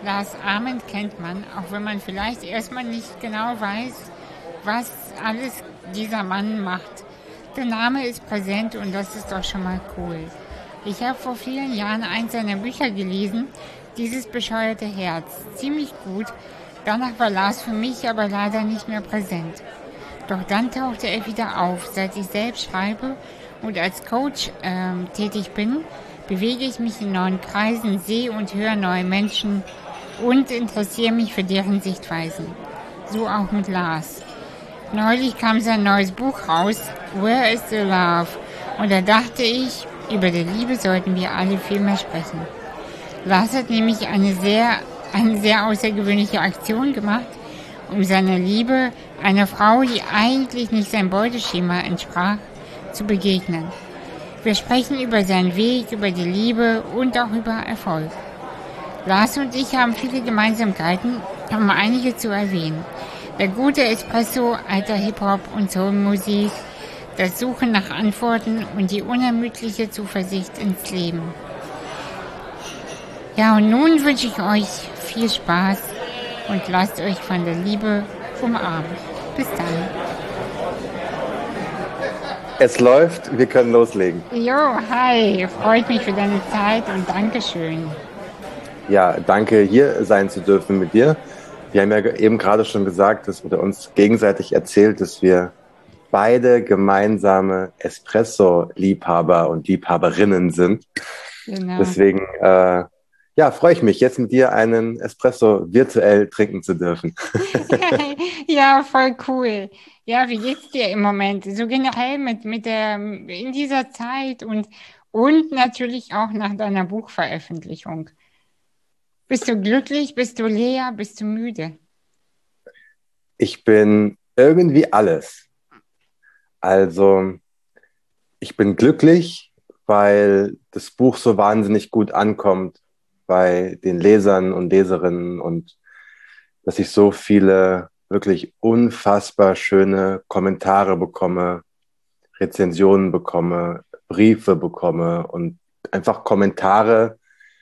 Lars Ament kennt man, auch wenn man vielleicht erstmal nicht genau weiß, was alles dieser Mann macht. Der Name ist präsent und das ist doch schon mal cool. Ich habe vor vielen Jahren eins seiner Bücher gelesen, Dieses bescheuerte Herz. Ziemlich gut. Danach war Lars für mich aber leider nicht mehr präsent. Doch dann tauchte er wieder auf. Seit ich selbst schreibe und als Coach tätig bin, bewege ich mich in neuen Kreisen, sehe und höre neue Menschen und interessiere mich für deren Sichtweisen. So auch mit Lars. Neulich kam sein neues Buch raus, Where is the Love? Und da dachte ich, über die Liebe sollten wir alle viel mehr sprechen. Lars hat nämlich eine sehr außergewöhnliche Aktion gemacht, um seiner Liebe, einer Frau, die eigentlich nicht seinem Beuteschema entsprach, zu begegnen. Wir sprechen über seinen Weg, über die Liebe und auch über Erfolg. Lars und ich haben viele Gemeinsamkeiten, um einige zu erwähnen. Der gute Espresso, alter Hip-Hop und Soul-Musik, das Suchen nach Antworten und die unermüdliche Zuversicht ins Leben. Ja, und nun wünsche ich euch viel Spaß und lasst euch von der Liebe umarmen. Bis dann. Es läuft, wir können loslegen. Jo, hi, freut mich für deine Zeit und Dankeschön. Ja, danke, hier sein zu dürfen mit dir. Wir haben ja eben gerade schon gesagt, oder uns gegenseitig erzählt, dass wir beide gemeinsame Espresso-Liebhaber und Liebhaberinnen sind. Genau. Deswegen freue ich mich, jetzt mit dir einen Espresso virtuell trinken zu dürfen. Ja, voll cool. Ja, wie geht's dir im Moment? So generell in dieser Zeit und natürlich auch nach deiner Buchveröffentlichung. Bist du glücklich? Bist du leer? Bist du müde? Ich bin irgendwie alles. Also, ich bin glücklich, weil das Buch so wahnsinnig gut ankommt bei den Lesern und Leserinnen und dass ich so viele wirklich unfassbar schöne Kommentare bekomme, Rezensionen bekomme, Briefe bekomme und einfach Kommentare,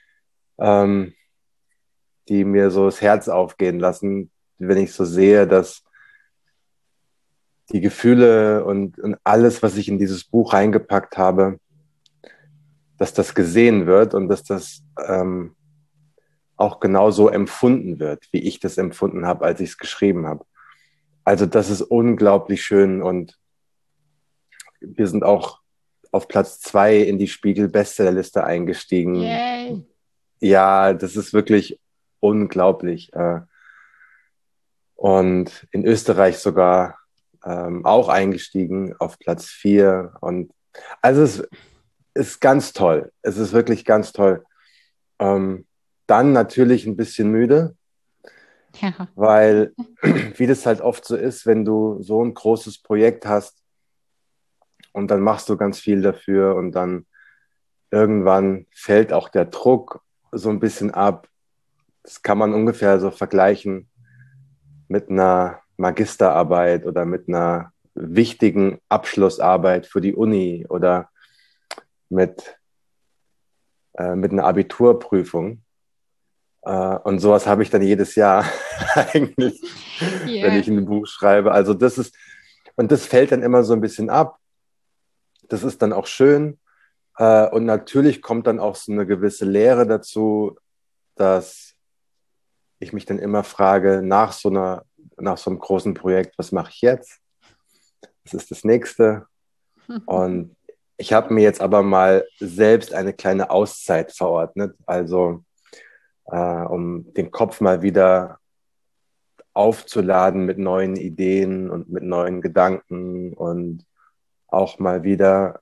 die mir so das Herz aufgehen lassen, wenn ich so sehe, dass die Gefühle und alles, was ich in dieses Buch reingepackt habe, dass das gesehen wird und dass das auch genauso empfunden wird, wie ich das empfunden habe, als ich es geschrieben habe. Also das ist unglaublich schön und wir sind auch auf Platz 2 in die Spiegel-Bestsellerliste eingestiegen. Yay. Ja, das ist wirklich unglaublich. Und in Österreich sogar auch eingestiegen auf Platz 4. Und also es ist ganz toll. Es ist wirklich ganz toll. Dann natürlich ein bisschen müde, Ja. weil, wie das halt oft so ist, wenn du so ein großes Projekt hast und dann machst du ganz viel dafür und dann irgendwann fällt auch der Druck so ein bisschen ab. Das kann man ungefähr so vergleichen mit einer Magisterarbeit oder mit einer wichtigen Abschlussarbeit für die Uni oder mit einer Abiturprüfung. Und sowas habe ich dann jedes Jahr eigentlich, wenn ich ein Buch schreibe. Also und das fällt dann immer so ein bisschen ab. Das ist dann auch schön. Und natürlich kommt dann auch so eine gewisse Leere dazu, dass ich mich dann immer frage, nach so einem großen Projekt, was mache ich jetzt? Was ist das nächste? Und ich habe mir jetzt aber mal selbst eine kleine Auszeit verordnet, also um den Kopf mal wieder aufzuladen mit neuen Ideen und mit neuen Gedanken und auch mal wieder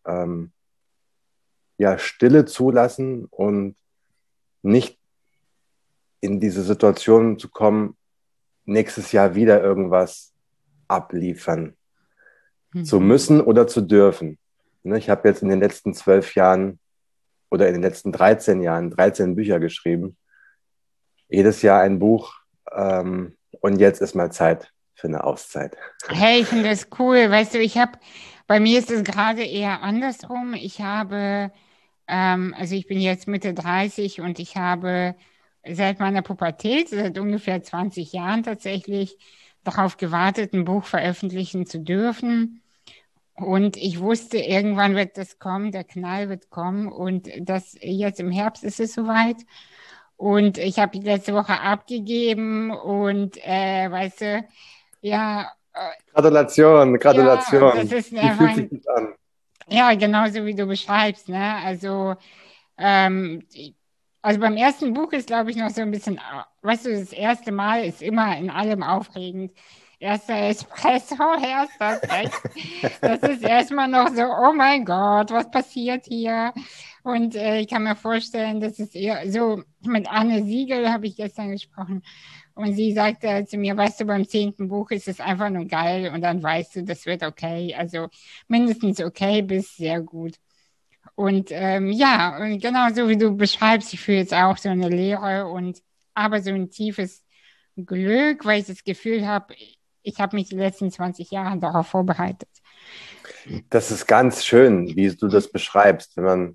Stille zulassen und nicht in diese Situation zu kommen, nächstes Jahr wieder irgendwas abliefern zu müssen oder zu dürfen. Ich habe jetzt in den letzten 12 Jahren oder in den letzten 13 Jahren 13 Bücher geschrieben. Jedes Jahr ein Buch und jetzt ist mal Zeit für eine Auszeit. Hey, ich finde das cool. Weißt du, bei mir ist es gerade eher andersrum. Also ich bin jetzt Mitte 30 und ich habe seit meiner Pubertät, seit ungefähr 20 Jahren tatsächlich, darauf gewartet, ein Buch veröffentlichen zu dürfen. Und ich wusste, irgendwann wird das kommen, der Knall wird kommen. Und das jetzt im Herbst ist es soweit. Und ich habe die letzte Woche abgegeben und weißt du, ja, Gratulation, ja, das Gratulation. ist Wie einfach fühlt sich das an? ja, genauso wie du beschreibst, ne? Ähm, also beim ersten Buch ist, glaube ich, noch so ein bisschen, weißt du, das erste Mal ist immer in allem aufregend. Erster Espresso, erster Text. Das ist erstmal noch so, oh mein Gott, was passiert hier? Und ich kann mir vorstellen, dass es eher so, mit Anne Siegel habe ich gestern gesprochen und sie sagte zu mir, weißt du, beim 10. Buch ist es einfach nur geil und dann weißt du, das wird okay. Also mindestens okay bis sehr gut. Und ja, und genau so wie du beschreibst, ich fühle jetzt auch so eine Leere und aber so ein tiefes Glück, weil ich das Gefühl habe, ich habe mich die letzten 20 Jahre darauf vorbereitet. Das ist ganz schön, wie du das beschreibst,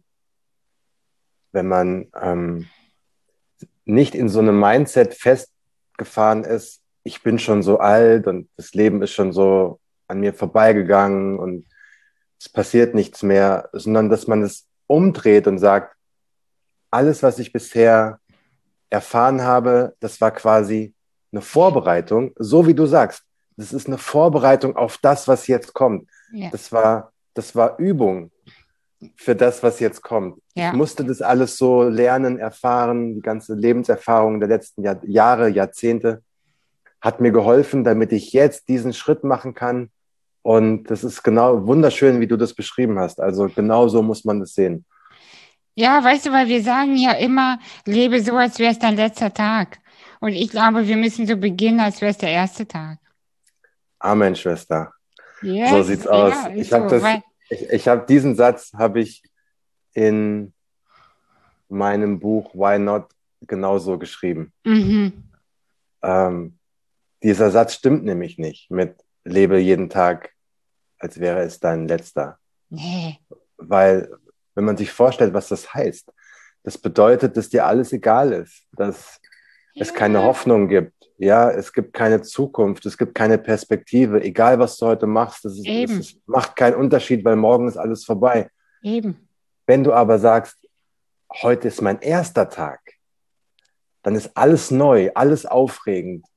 wenn man nicht in so einem Mindset festgefahren ist, ich bin schon so alt und das Leben ist schon so an mir vorbeigegangen und es passiert nichts mehr, sondern dass man es umdreht und sagt, alles, was ich bisher erfahren habe, das war quasi eine Vorbereitung, so wie du sagst. Das ist eine Vorbereitung auf das, was jetzt kommt. Ja, Das war Übung für das, was jetzt kommt. Ich ja, musste das alles so lernen, erfahren, die ganze Lebenserfahrung der letzten Jahre, Jahrzehnte hat mir geholfen, damit ich jetzt diesen Schritt machen kann. Und das ist genau wunderschön, wie du das beschrieben hast. Also genau so muss man das sehen. ja, weißt du, weil wir sagen ja immer, lebe so, als wäre es dein letzter Tag. Und ich glaube, wir müssen so beginnen, als wäre es der erste Tag. Amen, Schwester. So Yes, sieht's ja, aus. ist so, weil, Ich habe diesen Satz habe ich in meinem Buch Why Not genauso geschrieben. mhm, Ähm, Dieser Satz stimmt nämlich nicht mit lebe jeden Tag, als wäre es dein letzter. nee, Weil, wenn man sich vorstellt, was das heißt, das bedeutet, dass dir alles egal ist, dass es keine ja, Hoffnung gibt. Ja, es gibt keine Zukunft, es gibt keine Perspektive. Egal, was du heute machst, eben, macht keinen Unterschied, weil morgen ist alles vorbei. eben, Wenn du aber sagst, heute ist mein erster Tag, dann ist alles neu, alles aufregend.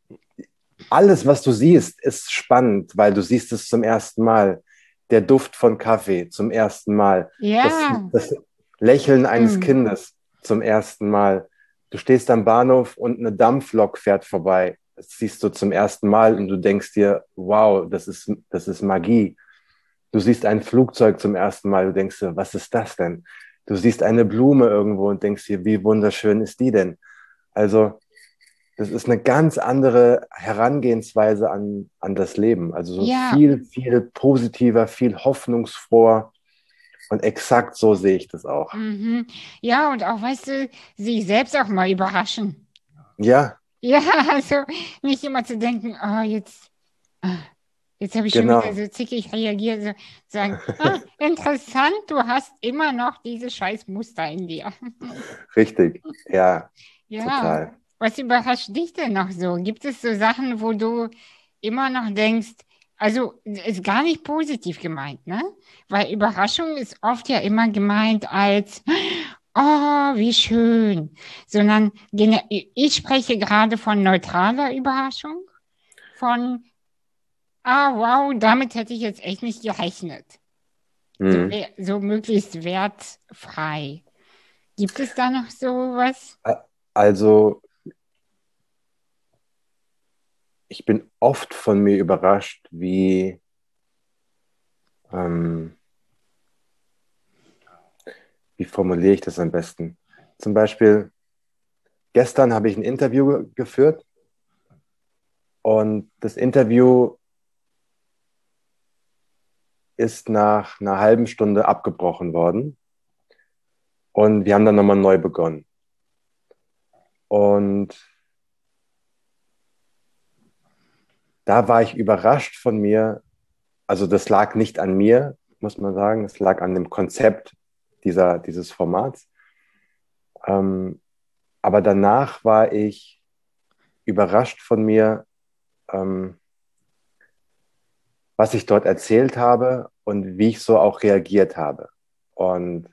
Alles, was du siehst, ist spannend, weil du siehst es zum ersten Mal. Der Duft von Kaffee zum ersten Mal. ja, Das Lächeln eines mm, Kindes zum ersten Mal. Du stehst am Bahnhof und eine Dampflok fährt vorbei. Das siehst du zum ersten Mal und du denkst dir, wow, das ist Magie. Du siehst ein Flugzeug zum ersten Mal, du denkst dir, was ist das denn? Du siehst eine Blume irgendwo und denkst dir, wie wunderschön ist die denn? Also, das ist eine ganz andere Herangehensweise an das Leben. Also so ja, viel, viel positiver, viel hoffnungsfroher. Und exakt so sehe ich das auch. mhm, ja, und auch, weißt du, sich selbst auch mal überraschen. Ja, Ja, also nicht immer zu denken, oh, ah, jetzt habe ich schon wieder genau. so zickig reagiert, so sagen, interessant, du hast immer noch diese scheiß Muster in dir. Richtig. Ja, Ja, total. was überrascht dich denn noch so? Gibt es so Sachen, wo du immer noch denkst, also ist gar nicht positiv gemeint, ne? Weil Überraschung ist oft ja immer gemeint als, oh, wie schön, sondern ich spreche gerade von neutraler Überraschung, von, ah, wow, damit hätte ich jetzt echt nicht gerechnet. So, Mhm. so möglichst wertfrei. Gibt es da noch so was? Also, ich bin oft von mir überrascht, ähm, wie formuliere ich das am besten? Zum Beispiel, gestern habe ich ein Interview geführt und das Interview ist nach einer halben Stunde abgebrochen worden und wir haben dann nochmal neu begonnen. Und da war ich überrascht von mir. Also das lag nicht an mir, muss man sagen. Es lag an dem Konzept dieses Formats. Ähm, Aber danach war ich überrascht von mir, ähm, was ich dort erzählt habe und wie ich so auch reagiert habe. Und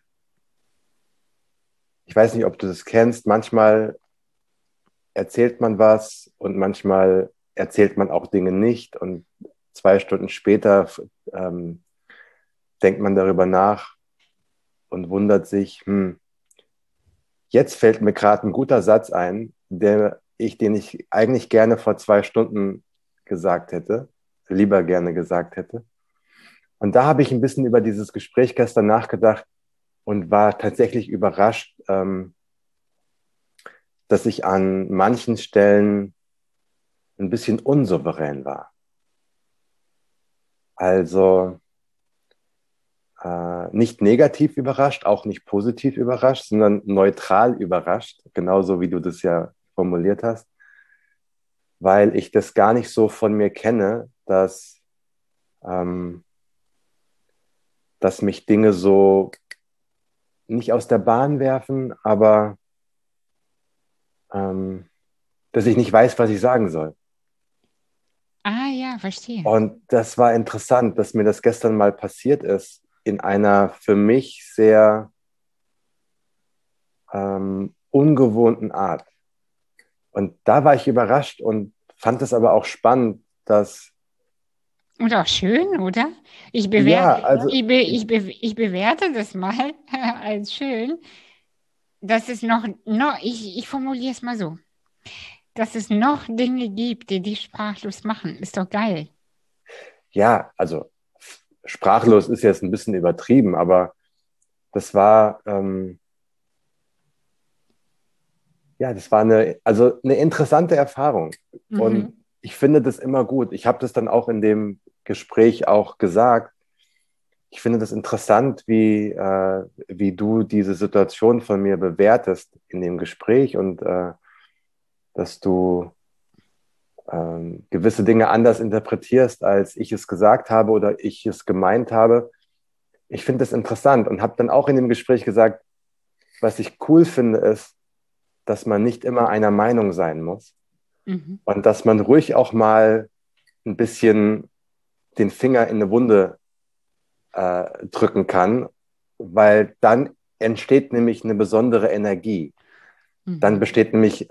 ich weiß nicht, ob du das kennst. Manchmal erzählt man was und manchmal erzählt man auch Dinge nicht. Und 2 Stunden später denkt man darüber nach und wundert sich, jetzt fällt mir gerade ein guter Satz ein, den ich eigentlich gerne vor 2 Stunden gesagt hätte, lieber gerne gesagt hätte. Und da habe ich ein bisschen über dieses Gespräch gestern nachgedacht und war tatsächlich überrascht, dass ich an manchen Stellen ein bisschen unsouverän war. Also nicht negativ überrascht, auch nicht positiv überrascht, sondern neutral überrascht, genauso wie du das ja formuliert hast, weil ich das gar nicht so von mir kenne, ähm, dass mich Dinge so nicht aus der Bahn werfen, aber ähm, dass ich nicht weiß, was ich sagen soll. Ah ja, verstehe. Und das war interessant, dass mir das gestern mal passiert ist, in einer für mich sehr ungewohnten Art. Und da war ich überrascht und fand es aber auch spannend, dass, Und auch schön, oder? Ich ja, bewerte, also ich, ich bewerte das mal als schön, dass es ich formuliere es mal so, dass es noch Dinge gibt, die dich sprachlos machen. Ist doch geil. ja, also sprachlos ist jetzt ein bisschen übertrieben, aber das war, ja, das war also eine interessante Erfahrung. Und Mhm. ich finde das immer gut. Ich habe das dann auch in dem Gespräch auch gesagt. Ich finde das interessant, wie du diese Situation von mir bewertest in dem Gespräch und dass du gewisse Dinge anders interpretierst, als ich es gesagt habe oder ich es gemeint habe. Ich finde das interessant und habe dann auch in dem Gespräch gesagt, was ich cool finde, ist, dass man nicht immer einer Meinung sein muss Mhm. und dass man ruhig auch mal ein bisschen den Finger in eine Wunde drücken kann, weil dann entsteht nämlich eine besondere Energie. Dann Mhm. besteht nämlich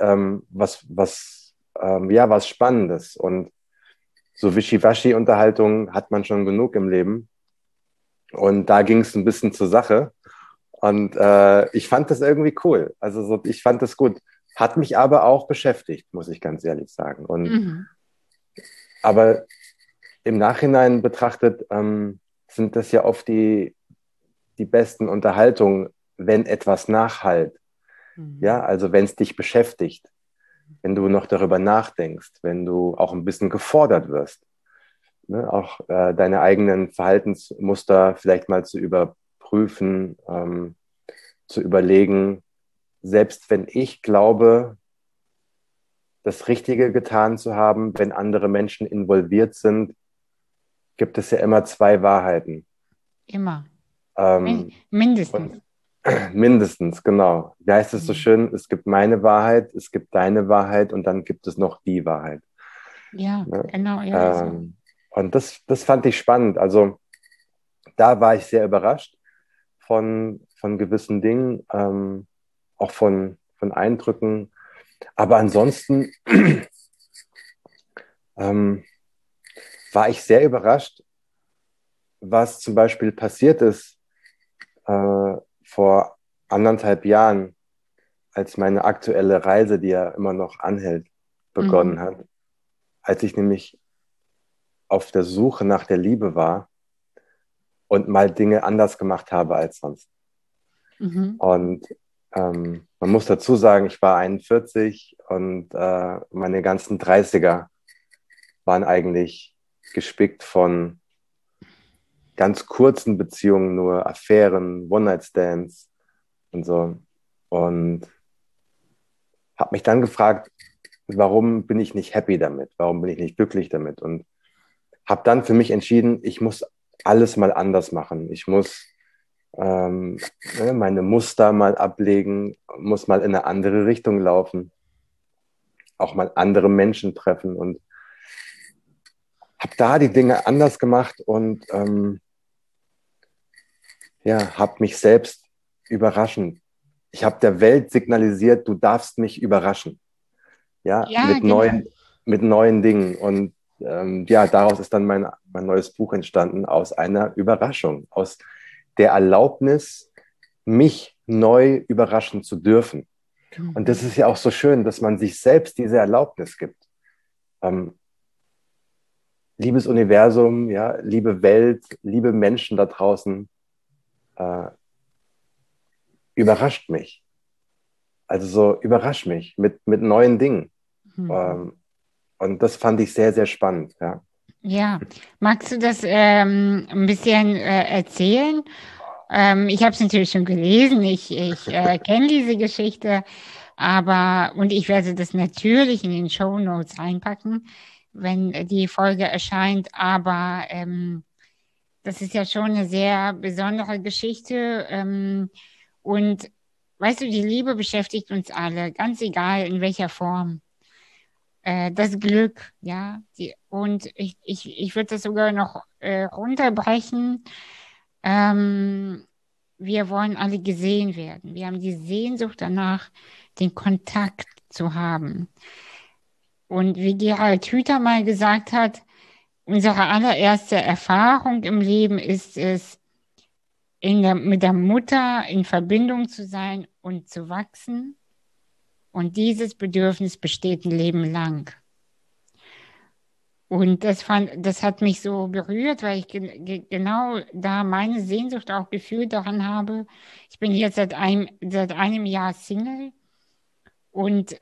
ja, was Spannendes. Und so Wischiwaschi-Unterhaltungen hat man schon genug im Leben. Und da ging es ein bisschen zur Sache. Und ich fand das irgendwie cool. Also ich fand das gut. Hat mich aber auch beschäftigt, muss ich ganz ehrlich sagen. Mhm. Aber im Nachhinein betrachtet sind das ja oft die besten Unterhaltungen, wenn etwas nachhallt. Ja, Mhm. also wenn es dich beschäftigt, wenn du noch darüber nachdenkst, wenn du auch ein bisschen gefordert wirst, ne? Auch deine eigenen Verhaltensmuster vielleicht mal zu überprüfen, zu überlegen, selbst wenn ich glaube, das Richtige getan zu haben, wenn andere Menschen involviert sind, gibt es ja immer zwei Wahrheiten. Immer. Ähm, Mindestens. und mindestens, genau. Wie heißt es so Mhm. schön? Es gibt meine Wahrheit, es gibt deine Wahrheit und dann gibt es noch die Wahrheit. Ja, Ne? genau, ja, ist so. Und das fand ich spannend. Also da war ich sehr überrascht von gewissen Dingen, auch von Eindrücken. Aber ansonsten ähm, war ich sehr überrascht, was zum Beispiel passiert ist vor 1,5 Jahren, als meine aktuelle Reise, die ja immer noch anhält, begonnen Mhm. hat. Als ich nämlich auf der Suche nach der Liebe war und mal Dinge anders gemacht habe als sonst. Mhm. Und man muss dazu sagen, ich war 41 und meine ganzen 30er waren eigentlich gespickt von ganz kurzen Beziehungen, nur Affären, One-Night-Stands und so. Und habe mich dann gefragt, warum bin ich nicht happy damit? Warum bin ich nicht glücklich damit? Und habe dann für mich entschieden, ich muss alles mal anders machen. Ich muss ähm, meine Muster mal ablegen, muss mal in eine andere Richtung laufen, auch mal andere Menschen treffen und habe da die Dinge anders gemacht und ja, habe mich selbst überraschen. Ich habe der Welt signalisiert, du darfst mich überraschen, ja, Ja, genau. mit neuen Dingen. Und ja, daraus ist dann mein neues Buch entstanden, aus einer Überraschung, aus der Erlaubnis, mich neu überraschen zu dürfen. Und das Mhm. ist ja auch so schön, dass man sich selbst diese Erlaubnis gibt. Ähm, liebes Universum, ja, liebe Welt, liebe Menschen da draußen, äh, überrascht mich. Also so überrasch mich mit neuen Dingen. Mhm. Ähm, und das fand ich sehr, sehr spannend. Ja. Ja, magst du das ein bisschen erzählen? Ich habe es natürlich schon gelesen, ich kenne diese Geschichte, aber und ich werde das natürlich in den Show Notes reinpacken, wenn die Folge erscheint, aber das ist ja schon eine sehr besondere Geschichte und weißt du, die Liebe beschäftigt uns alle, ganz egal in welcher Form. Das Glück, ja, und ich würde das sogar noch runterbrechen. Ähm, wir wollen alle gesehen werden. Wir haben die Sehnsucht danach, den Kontakt zu haben. Und wie Gerald Hüther mal gesagt hat, unsere allererste Erfahrung im Leben ist es, mit der Mutter in Verbindung zu sein und zu wachsen. Und dieses Bedürfnis besteht ein Leben lang. Und das hat mich so berührt, weil ich genau da meine Sehnsucht auch gefühlt daran habe. Ich bin jetzt seit einem Jahr Single und,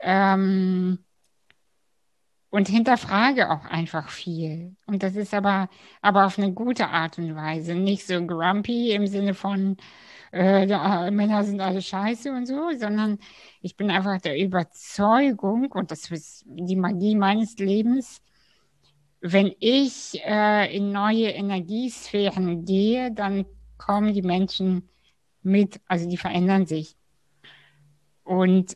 und hinterfrage auch einfach viel. Und das ist aber auf eine gute Art und Weise. Nicht so grumpy im Sinne von, Männer sind alle scheiße und so, sondern ich bin einfach der Überzeugung, und das ist die Magie meines Lebens, wenn ich in neue Energiesphären gehe, dann kommen die Menschen mit, also die verändern sich. Und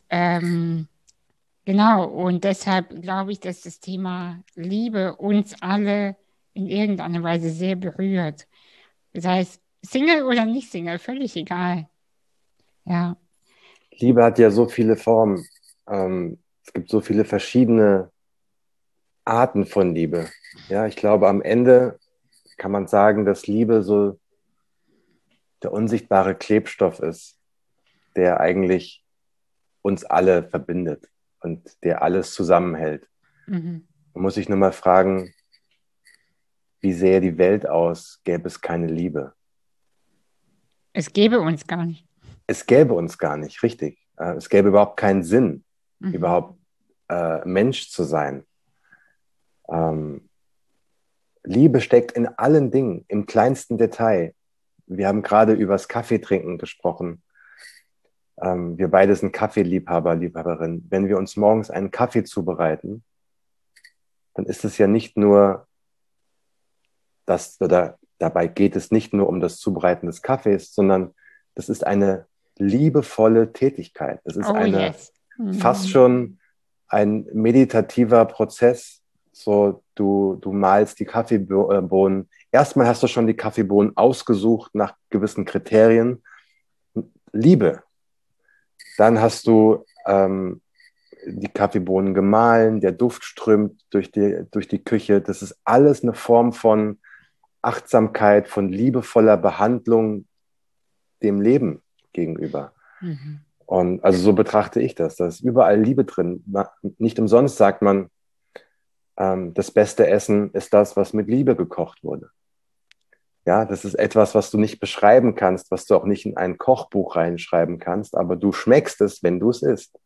genau, und deshalb glaube ich, dass das Thema Liebe uns alle in irgendeiner Weise sehr berührt. Sei es Single oder nicht Single, völlig egal. Ja. Liebe hat ja so viele Formen. Es gibt so viele verschiedene Arten von Liebe. Ja, ich glaube, am Ende kann man sagen, dass Liebe so der unsichtbare Klebstoff ist, der eigentlich uns alle verbindet und der alles zusammenhält. Mhm. Man muss sich nur mal fragen, wie sähe die Welt aus, gäbe es keine Liebe? Es gäbe uns gar nicht. Es gäbe uns gar nicht, richtig. Es gäbe überhaupt keinen Sinn, Mhm. überhaupt Mensch zu sein. Ähm, Liebe steckt in allen Dingen, im kleinsten Detail. Wir haben gerade über das Kaffeetrinken gesprochen. Wir beide sind Kaffeeliebhaber, Liebhaberin. Wenn wir uns morgens einen Kaffee zubereiten, dann ist es ja nicht nur das, oder dabei geht es nicht nur um das Zubereiten des Kaffees, sondern das ist eine liebevolle Tätigkeit. Das ist Oh eine yes. fast Mhm. schon ein meditativer Prozess. So, du malst die Kaffeebohnen. Erstmal hast du schon die Kaffeebohnen ausgesucht nach gewissen Kriterien. Liebe. Dann hast du die Kaffeebohnen gemahlen, der Duft strömt durch die Küche. Das ist alles eine Form von Achtsamkeit, von liebevoller Behandlung dem Leben gegenüber. Mhm. Und also so betrachte ich das. Da ist überall Liebe drin. Nicht umsonst sagt man, das beste Essen ist das, was mit Liebe gekocht wurde. Ja, das ist etwas, was du nicht beschreiben kannst, was du auch nicht in ein Kochbuch reinschreiben kannst, aber du schmeckst es, wenn du es isst.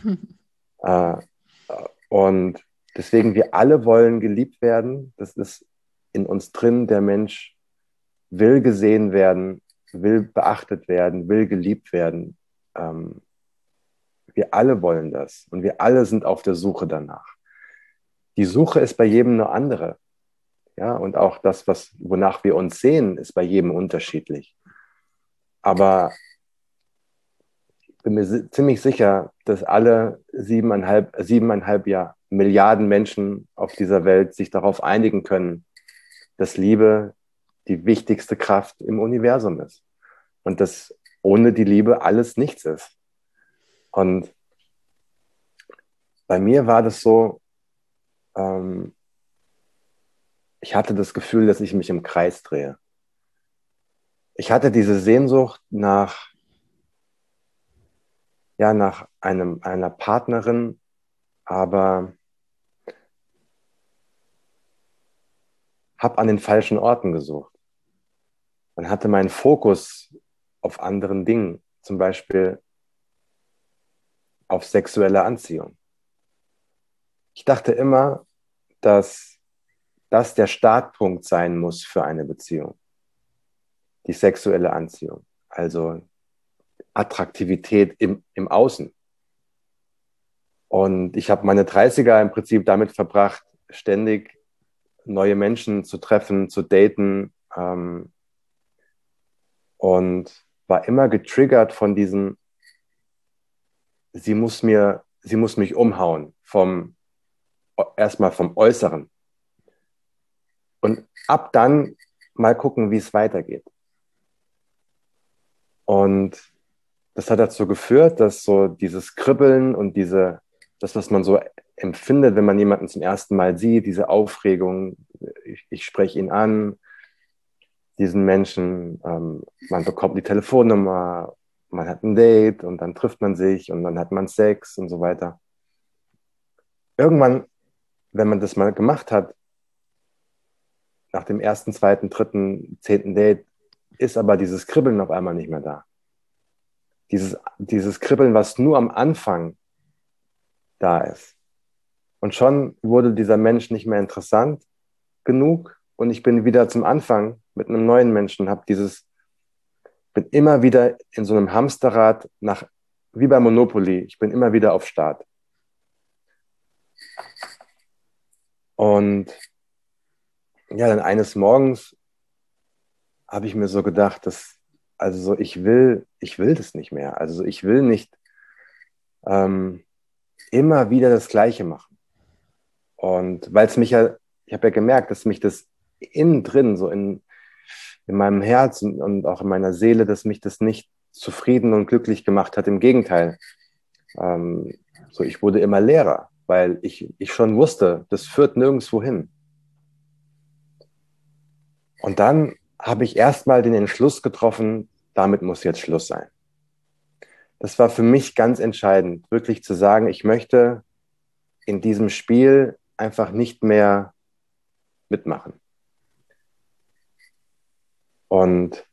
Äh, und deswegen, wir alle wollen geliebt werden. Das ist in uns drin. Der Mensch will gesehen werden, will beachtet werden, will geliebt werden. Ähm, wir alle wollen das und wir alle sind auf der Suche danach. Die Suche ist bei jedem eine andere. Ja, und auch das, wonach wir uns sehen, ist bei jedem unterschiedlich. Aber ich bin mir ziemlich sicher, dass alle 7,5 Milliarden Menschen auf dieser Welt sich darauf einigen können, dass Liebe die wichtigste Kraft im Universum ist. Und dass ohne die Liebe alles nichts ist. Und bei mir war das so, ähm, ich hatte das Gefühl, dass ich mich im Kreis drehe. Ich hatte diese Sehnsucht nach einer Partnerin, aber habe an den falschen Orten gesucht. Man hatte meinen Fokus auf anderen Dingen, zum Beispiel auf sexuelle Anziehung. Ich dachte immer, dass das der Startpunkt sein muss für eine Beziehung, die sexuelle Anziehung, also Attraktivität im Außen. Und ich habe meine 30er im Prinzip damit verbracht, ständig neue Menschen zu treffen, zu daten, und war immer getriggert von diesem, sie muss mich umhauen, erstmal vom Äußeren. Und ab dann mal gucken, wie es weitergeht. Und das hat dazu geführt, dass so dieses Kribbeln und das, was man so empfindet, wenn man jemanden zum ersten Mal sieht, diese Aufregung, ich spreche ihn an, diesen Menschen, man bekommt die Telefonnummer, man hat ein Date und dann trifft man sich und dann hat man Sex und so weiter. Irgendwann, wenn man das mal gemacht hat, nach dem ersten, zweiten, dritten, 10. Date, ist aber dieses Kribbeln auf einmal nicht mehr da. Dieses Kribbeln, was nur am Anfang da ist. Und schon wurde dieser Mensch nicht mehr interessant genug und ich bin wieder zum Anfang mit einem neuen Menschen, bin immer wieder in so einem Hamsterrad wie bei Monopoly, ich bin immer wieder auf Start. Und ja, dann eines Morgens habe ich mir so gedacht, ich will das nicht mehr. Also ich will nicht immer wieder das Gleiche machen. Und weil ich habe ja gemerkt, dass mich das innen drin, so in meinem Herz und auch in meiner Seele, dass mich das nicht zufrieden und glücklich gemacht hat. Im Gegenteil. Ich wurde immer leerer, weil ich schon wusste, das führt nirgendwo hin. Und dann habe ich erstmal den Entschluss getroffen, damit muss jetzt Schluss sein. Das war für mich ganz entscheidend, wirklich zu sagen, ich möchte in diesem Spiel einfach nicht mehr mitmachen. Und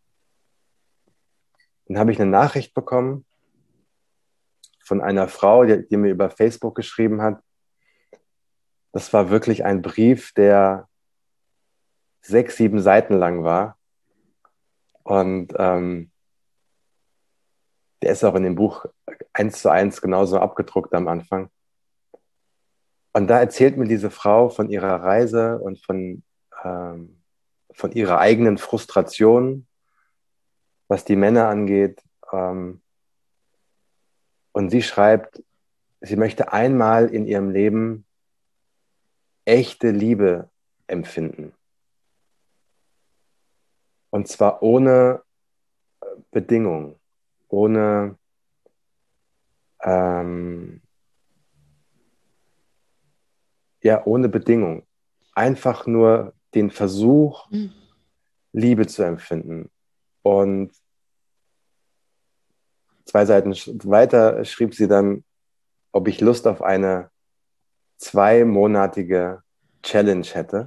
dann habe ich eine Nachricht bekommen von einer Frau, die mir über Facebook geschrieben hat. Das war wirklich ein Brief, der 6, 7 Seiten lang war. Und der ist auch in dem Buch 1:1 genauso abgedruckt am Anfang. Und da erzählt mir diese Frau von ihrer Reise und von ihrer eigenen Frustration, was die Männer angeht. Und sie schreibt, sie möchte einmal in ihrem Leben echte Liebe empfinden. Und zwar ohne Bedingung, ohne ohne Bedingung. Einfach nur den Versuch, Liebe zu empfinden. Und 2 Seiten weiter schrieb sie dann, ob ich Lust auf eine 2-monatige Challenge hätte,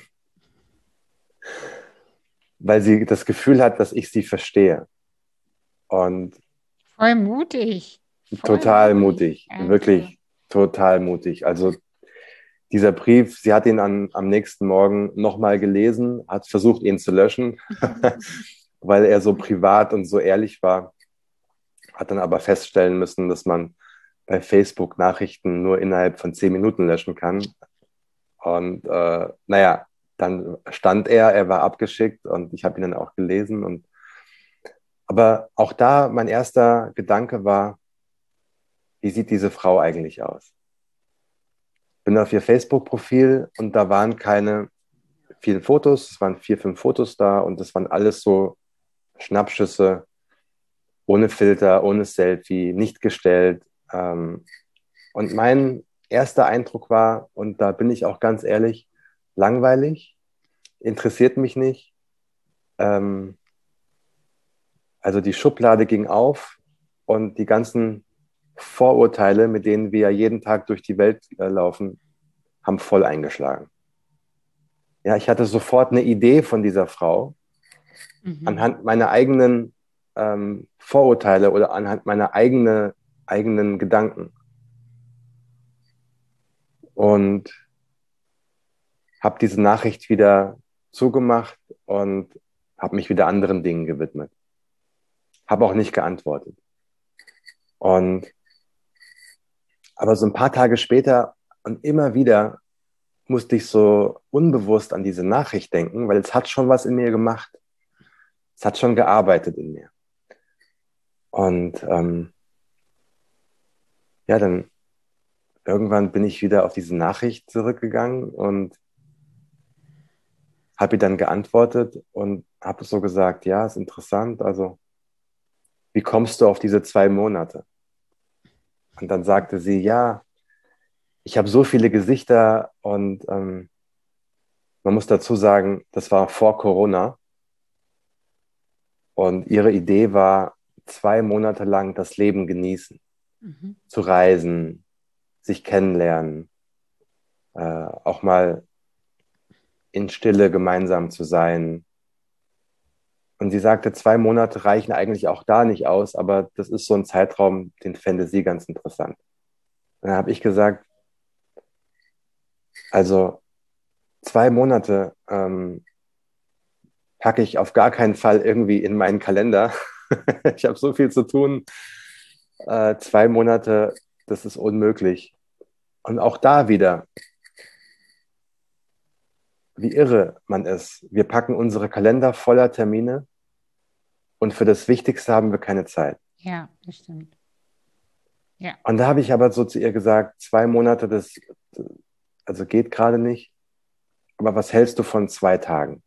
weil sie das Gefühl hat, dass ich sie verstehe. Und voll mutig. Total mutig, wirklich total mutig. Also dieser Brief, sie hat ihn am nächsten Morgen nochmal gelesen, hat versucht, ihn zu löschen, weil er so privat und so ehrlich war, hat dann aber feststellen müssen, dass man bei Facebook Nachrichten nur innerhalb von 10 Minuten löschen kann. Und dann stand er war abgeschickt und ich habe ihn dann auch gelesen und Aber auch da, mein erster Gedanke war, wie sieht diese Frau eigentlich aus? Bin auf ihr Facebook-Profil und da waren keine vielen Fotos, es waren 4, 5 Fotos da und das waren alles so Schnappschüsse, ohne Filter, ohne Selfie, nicht gestellt. Und mein erster Eindruck war, und da bin ich auch ganz ehrlich, langweilig, interessiert mich nicht. Ähm, also die Schublade ging auf und die ganzen Vorurteile, mit denen wir jeden Tag durch die Welt laufen, haben voll eingeschlagen. Ja, ich hatte sofort eine Idee von dieser Frau Mhm. anhand meiner eigenen Vorurteile oder anhand meiner eigenen Gedanken. Und habe diese Nachricht wieder zugemacht und habe mich wieder anderen Dingen gewidmet. Habe auch nicht geantwortet. Und aber so ein paar Tage später und immer wieder musste ich so unbewusst an diese Nachricht denken, weil es hat schon was in mir gemacht. Es hat schon gearbeitet in mir. Und ja, dann irgendwann bin ich wieder auf diese Nachricht zurückgegangen und habe ihr dann geantwortet und habe so gesagt, ja, ist interessant. Also, wie kommst du auf diese 2 Monate? Und dann sagte sie, ja, ich habe so viele Gesichter und man muss dazu sagen, das war vor Corona und ihre Idee war, 2 Monate lang das Leben genießen, Mhm. zu reisen, sich kennenlernen, auch mal in Stille gemeinsam zu sein. Und sie sagte, 2 Monate reichen eigentlich auch da nicht aus, aber das ist so ein Zeitraum, den fände sie ganz interessant. Und dann habe ich gesagt, also 2 Monate packe ich auf gar keinen Fall irgendwie in meinen Kalender. Ich habe so viel zu tun. 2 Monate, das ist unmöglich. Und auch da wieder, wie irre man ist. Wir packen unsere Kalender voller Termine und für das Wichtigste haben wir keine Zeit. Ja, das stimmt. Ja. Und da habe ich aber so zu ihr gesagt, 2 Monate, das also geht gerade nicht. Aber was hältst du von 2 Tagen?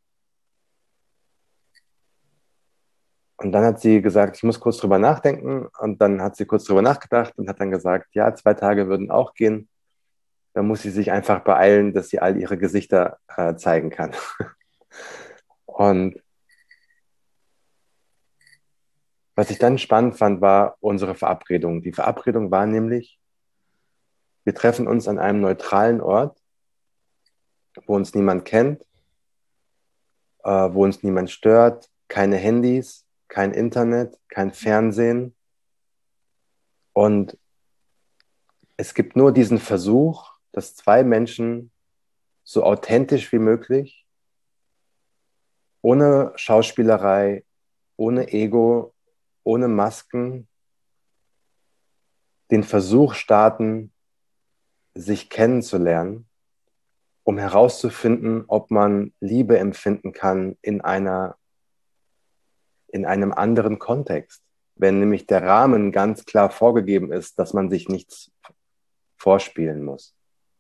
Und dann hat sie gesagt, ich muss kurz drüber nachdenken. Und dann hat sie kurz drüber nachgedacht und hat dann gesagt, ja, 2 Tage würden auch gehen. Da muss sie sich einfach beeilen, dass sie all ihre Gesichter zeigen kann. Und was ich dann spannend fand, war unsere Verabredung. Die Verabredung war nämlich, wir treffen uns an einem neutralen Ort, wo uns niemand kennt, wo uns niemand stört, keine Handys, kein Internet, kein Fernsehen. Und es gibt nur diesen Versuch, dass 2 Menschen so authentisch wie möglich, ohne Schauspielerei, ohne Ego, ohne Masken, den Versuch starten, sich kennenzulernen, um herauszufinden, ob man Liebe empfinden kann in einem anderen Kontext. Wenn nämlich der Rahmen ganz klar vorgegeben ist, dass man sich nichts vorspielen muss.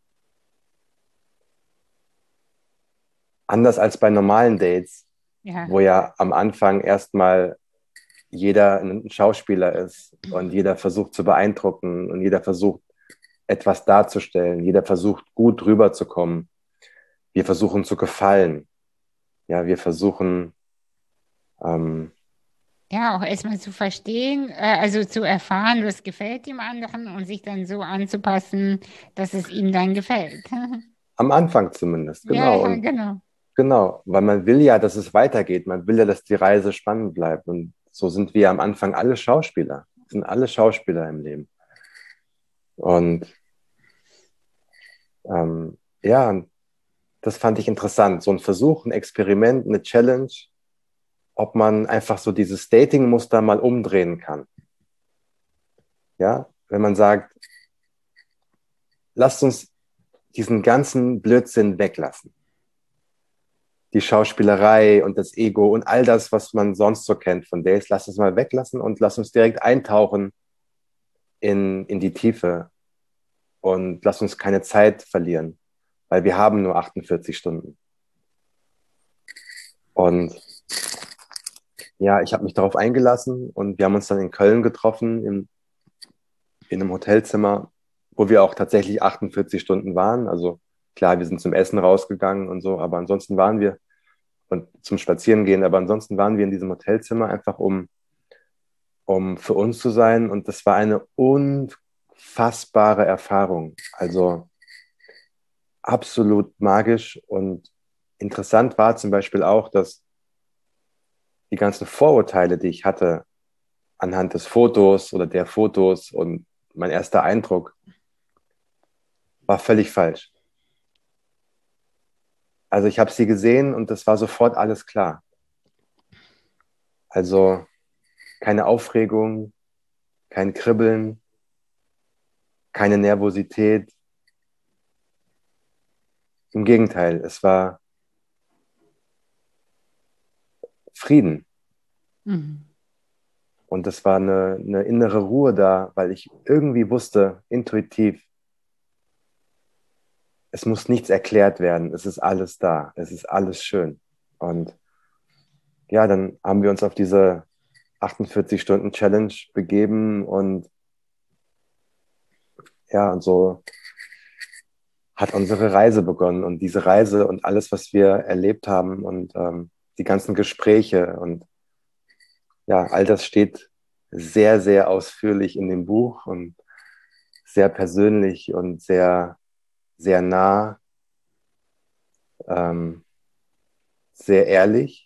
Anders als bei normalen Dates, Ja. wo ja am Anfang erstmal jeder ein Schauspieler ist und jeder versucht zu beeindrucken und jeder versucht etwas darzustellen, jeder versucht gut rüberzukommen. Wir versuchen zu gefallen. Ja, wir versuchen ähm, Ja, auch erstmal zu verstehen, also zu erfahren, was gefällt dem anderen und sich dann so anzupassen, dass es ihm dann gefällt. am Anfang zumindest, Ja, genau. ja, Und genau. genau, weil man will ja, dass es weitergeht. Man will ja, dass die Reise spannend bleibt. Und so sind wir am Anfang alle Schauspieler. Wir sind alle Schauspieler im Leben. Und ja, und das fand ich interessant. So ein Versuch, ein Experiment, eine Challenge, ob man einfach so dieses Dating-Muster mal umdrehen kann. Ja, wenn man sagt, lasst uns diesen ganzen Blödsinn weglassen. die Schauspielerei und das Ego und all das, was man sonst so kennt von Days, lass es mal weglassen und lass uns direkt eintauchen in die Tiefe und lass uns keine Zeit verlieren, weil wir haben nur 48 Stunden. Und ja, ich habe mich darauf eingelassen und wir haben uns dann in Köln getroffen, in einem Hotelzimmer, wo wir auch tatsächlich 48 Stunden waren. Also klar, wir sind zum Essen rausgegangen und so, aber ansonsten waren wir und zum Spazierengehen, aber ansonsten waren wir in diesem Hotelzimmer einfach, um für uns zu sein. Und das war eine unfassbare Erfahrung. Also absolut magisch. Und interessant war zum Beispiel auch, dass die ganzen Vorurteile, die ich hatte, anhand des Fotos oder der Fotos und mein erster Eindruck war völlig falsch. Also ich habe sie gesehen und das war sofort alles klar. Also keine Aufregung, kein Kribbeln, keine Nervosität. Im Gegenteil, es war Frieden. Mhm. Und es war eine innere Ruhe da, weil ich irgendwie wusste, intuitiv, es muss nichts erklärt werden. Es ist alles da. Es ist alles schön. Und ja, dann haben wir uns auf diese 48-Stunden-Challenge begeben und ja, und so hat unsere Reise begonnen. Und diese Reise und alles, was wir erlebt haben und die ganzen Gespräche und ja, all das steht sehr, sehr ausführlich in dem Buch und sehr persönlich und sehr, sehr nah, ähm, sehr ehrlich.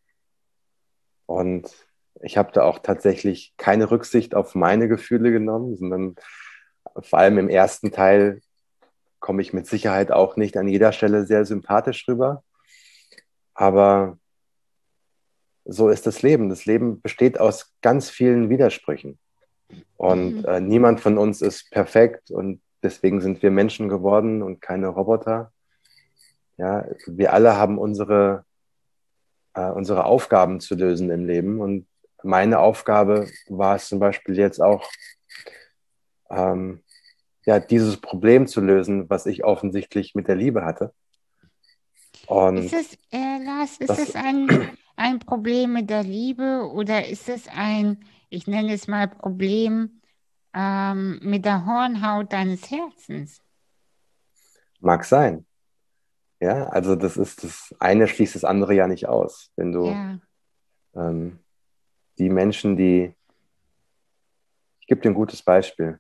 Und ich habe da auch tatsächlich keine Rücksicht auf meine Gefühle genommen, sondern vor allem im ersten Teil komme ich mit Sicherheit auch nicht an jeder Stelle sehr sympathisch rüber. Aber so ist das Leben. Das Leben besteht aus ganz vielen Widersprüchen. Und Mhm. niemand von uns ist perfekt und deswegen sind wir Menschen geworden und keine Roboter. Ja, wir alle haben unsere Aufgaben zu lösen im Leben. Und meine Aufgabe war es zum Beispiel jetzt auch, ähm, ja, dieses Problem zu lösen, was ich offensichtlich mit der Liebe hatte. Und Lars, ist das es ein Problem mit der Liebe oder ist es ein, ich nenne es mal Problem mit der Hornhaut deines Herzens? mag sein. Ja, also das eine schließt das andere ja nicht aus. Wenn du Ja. ähm, die Menschen, ich gebe dir ein gutes Beispiel.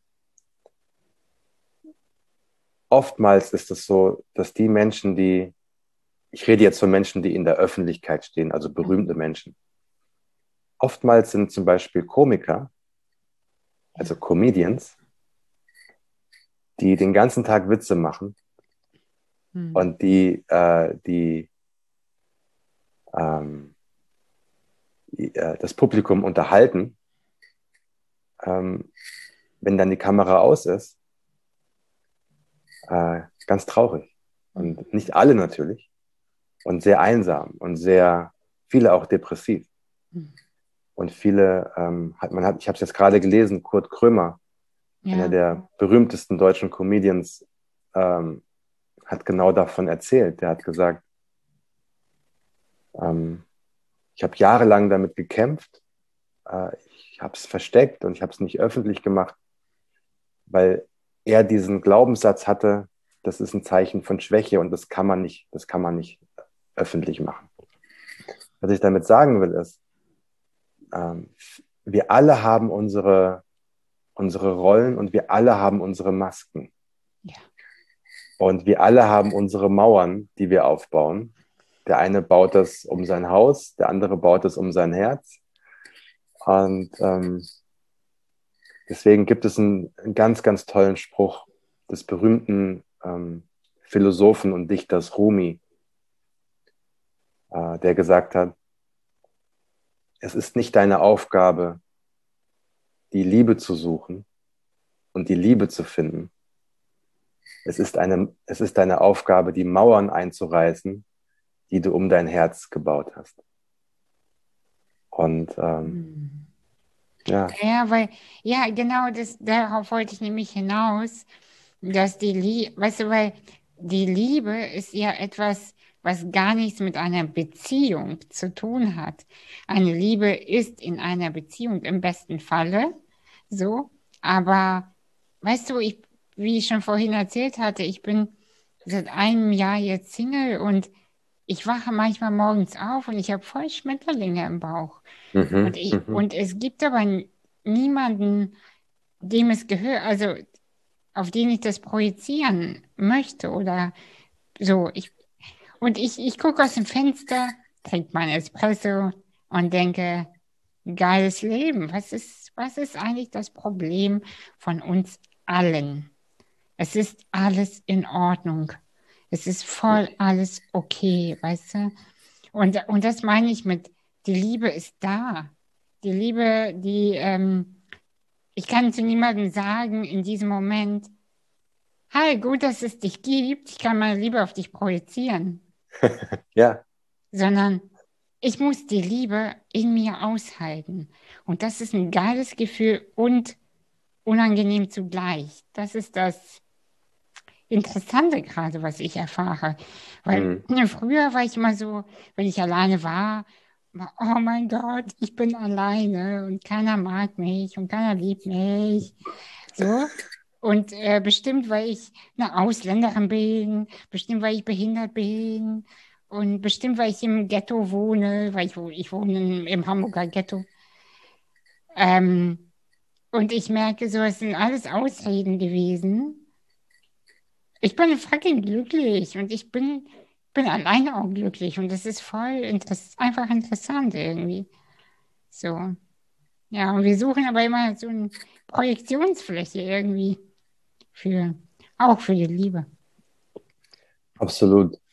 Oftmals ist es so, dass die Menschen, ich rede jetzt von Menschen, die in der Öffentlichkeit stehen, also berühmte Mhm. Menschen. Oftmals sind zum Beispiel Komiker, also Ja. Comedians, die den ganzen Tag Witze machen Mhm. und ähm, das Publikum unterhalten. Ähm, wenn dann die Kamera aus ist, ganz traurig. Mhm. Und nicht alle natürlich. Und sehr einsam und viele auch depressiv. Mhm. Und viele, ich habe es jetzt gerade gelesen, Kurt Krömer, einer Ja. der berühmtesten deutschen Comedians, ähm, hat genau davon erzählt. Der hat gesagt, ähm, ich habe jahrelang damit gekämpft, ich habe es versteckt und ich habe es nicht öffentlich gemacht, weil er diesen Glaubenssatz hatte, das ist ein Zeichen von Schwäche und das kann man nicht öffentlich machen. Was ich damit sagen will, ist, ähm, wir alle haben unsere Rollen und wir alle haben unsere Masken. Ja. Und wir alle haben unsere Mauern, die wir aufbauen. Der eine baut das um sein Haus, der andere baut es um sein Herz. Und deswegen gibt es einen ganz, ganz tollen Spruch des berühmten Philosophen und Dichters Rumi, der gesagt hat, es ist nicht deine Aufgabe, die Liebe zu suchen und die Liebe zu finden. Es ist deine Aufgabe, die Mauern einzureißen, die du um dein Herz gebaut hast. Und ja. Ja, weil, ja, genau, darauf wollte ich nämlich hinaus, dass die Liebe, weißt du, weil die Liebe ist ja etwas, was gar nichts mit einer Beziehung zu tun hat. Eine Liebe ist in einer Beziehung im besten Falle so, aber weißt du, wie ich schon vorhin erzählt hatte, ich bin seit einem Jahr jetzt Single und ich wache manchmal morgens auf und ich habe voll Schmetterlinge im Bauch. Mhm, mhm. Und es gibt aber niemanden, dem es gehört, also auf den ich das projizieren möchte oder so. Ich gucke aus dem Fenster, trinke mein Espresso und denke, geiles Leben. Was ist eigentlich das Problem von uns allen? Es ist alles in Ordnung. Es ist voll alles okay, weißt du? Und das meine ich mit, die Liebe ist da. Die Liebe, ich kann zu niemandem sagen in diesem Moment, hi, gut, dass es dich gibt, ich kann meine Liebe auf dich projizieren, Ja, sondern ich muss die Liebe in mir aushalten. Und das ist ein geiles Gefühl und unangenehm zugleich. Das ist das Interessante gerade, was ich erfahre. Weil mhm. früher war ich immer so, wenn ich alleine war, oh mein Gott, ich bin alleine und keiner mag mich und keiner liebt mich. So. Und bestimmt, weil ich eine Ausländerin bin, bestimmt, weil ich behindert bin und bestimmt, weil ich im Ghetto wohne, ich wohne im Hamburger Ghetto. Ähm, und ich merke, so, es sind alles Ausreden gewesen. Ich bin fucking glücklich und bin alleine auch glücklich und das ist einfach interessant irgendwie. So. Ja, und wir suchen aber immer so eine Projektionsfläche irgendwie für, auch für die Liebe. Absolut.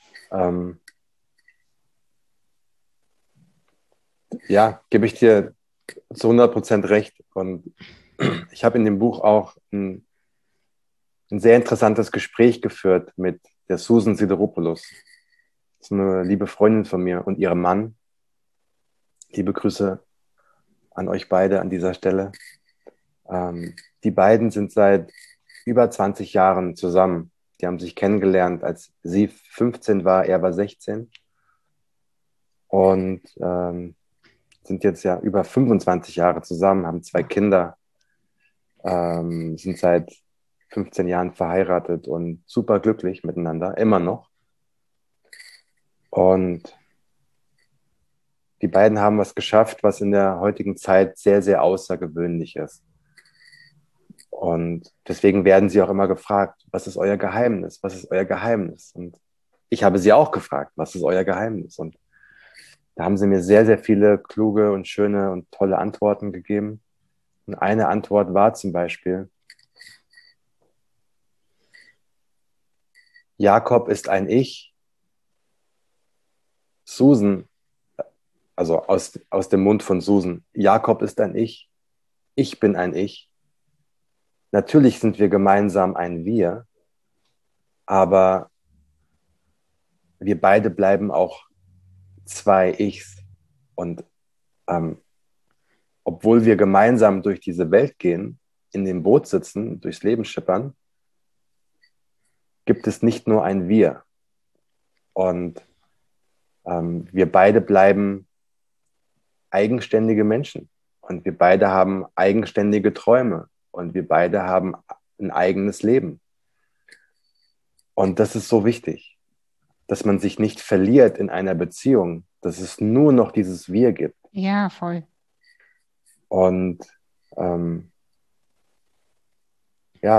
Ja, gebe ich dir zu 100% recht. Und ich habe in dem Buch auch ein sehr interessantes Gespräch geführt mit der Susan Sideropoulos. Das ist eine liebe Freundin von mir und ihrem Mann. Liebe Grüße an euch beide an dieser Stelle. Die beiden sind seit über 20 Jahren zusammen. Die haben sich kennengelernt, als sie 15 war, er war 16. Und sind jetzt ja über 25 Jahre zusammen, haben zwei Kinder, sind seit 15 Jahren verheiratet und super glücklich miteinander, immer noch. Und die beiden haben was geschafft, was in der heutigen Zeit sehr, sehr außergewöhnlich ist. Und deswegen werden sie auch immer gefragt, was ist euer Geheimnis? Was ist euer Geheimnis? Und ich habe sie auch gefragt, was ist euer Geheimnis? Und da haben sie mir sehr, sehr viele kluge und schöne und tolle Antworten gegeben. Und eine Antwort war zum Beispiel, Jakob ist ein Ich, Susan, also aus dem Mund von Susan, Jakob ist ein ich bin ein Ich. Natürlich sind wir gemeinsam ein Wir, aber wir beide bleiben auch zwei Ichs. Und ähm, obwohl wir gemeinsam durch diese Welt gehen, in dem Boot sitzen, durchs Leben schippern, gibt es nicht nur ein Wir. Und wir beide bleiben eigenständige Menschen. Und wir beide haben eigenständige Träume. Und wir beide haben ein eigenes Leben. Und das ist so wichtig, dass man sich nicht verliert in einer Beziehung, dass es nur noch dieses Wir gibt. Ja, voll. Und ja,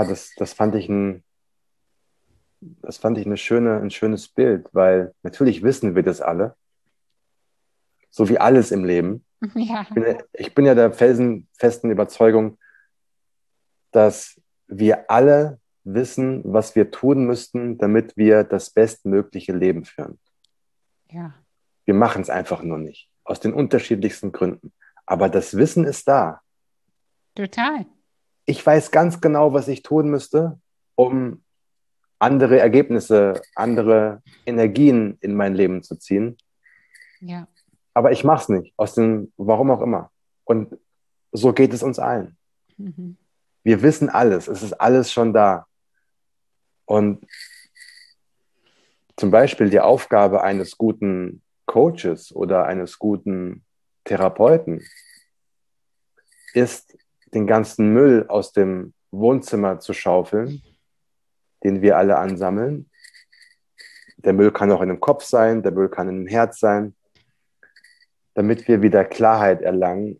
das fand ich ein schönes Bild, weil natürlich wissen wir das alle, so wie alles im Leben. Ja, Ich bin ja der felsenfesten Überzeugung, dass wir alle wissen, was wir tun müssten, damit wir das bestmögliche Leben führen. ja, Wir machen es einfach nur nicht, aus den unterschiedlichsten Gründen. Aber das Wissen ist da. total. Ich weiß ganz genau, was ich tun müsste, um andere Ergebnisse, andere Energien in mein Leben zu ziehen. Ja. Aber ich mache es nicht, aus dem, warum auch immer. Und so geht es uns allen. Mhm. Wir wissen alles, es ist alles schon da. Und zum Beispiel die Aufgabe eines guten Coaches oder eines guten Therapeuten ist, den ganzen Müll aus dem Wohnzimmer zu schaufeln, den wir alle ansammeln. Der Müll kann auch in dem Kopf sein, der Müll kann in dem Herz sein, damit wir wieder Klarheit erlangen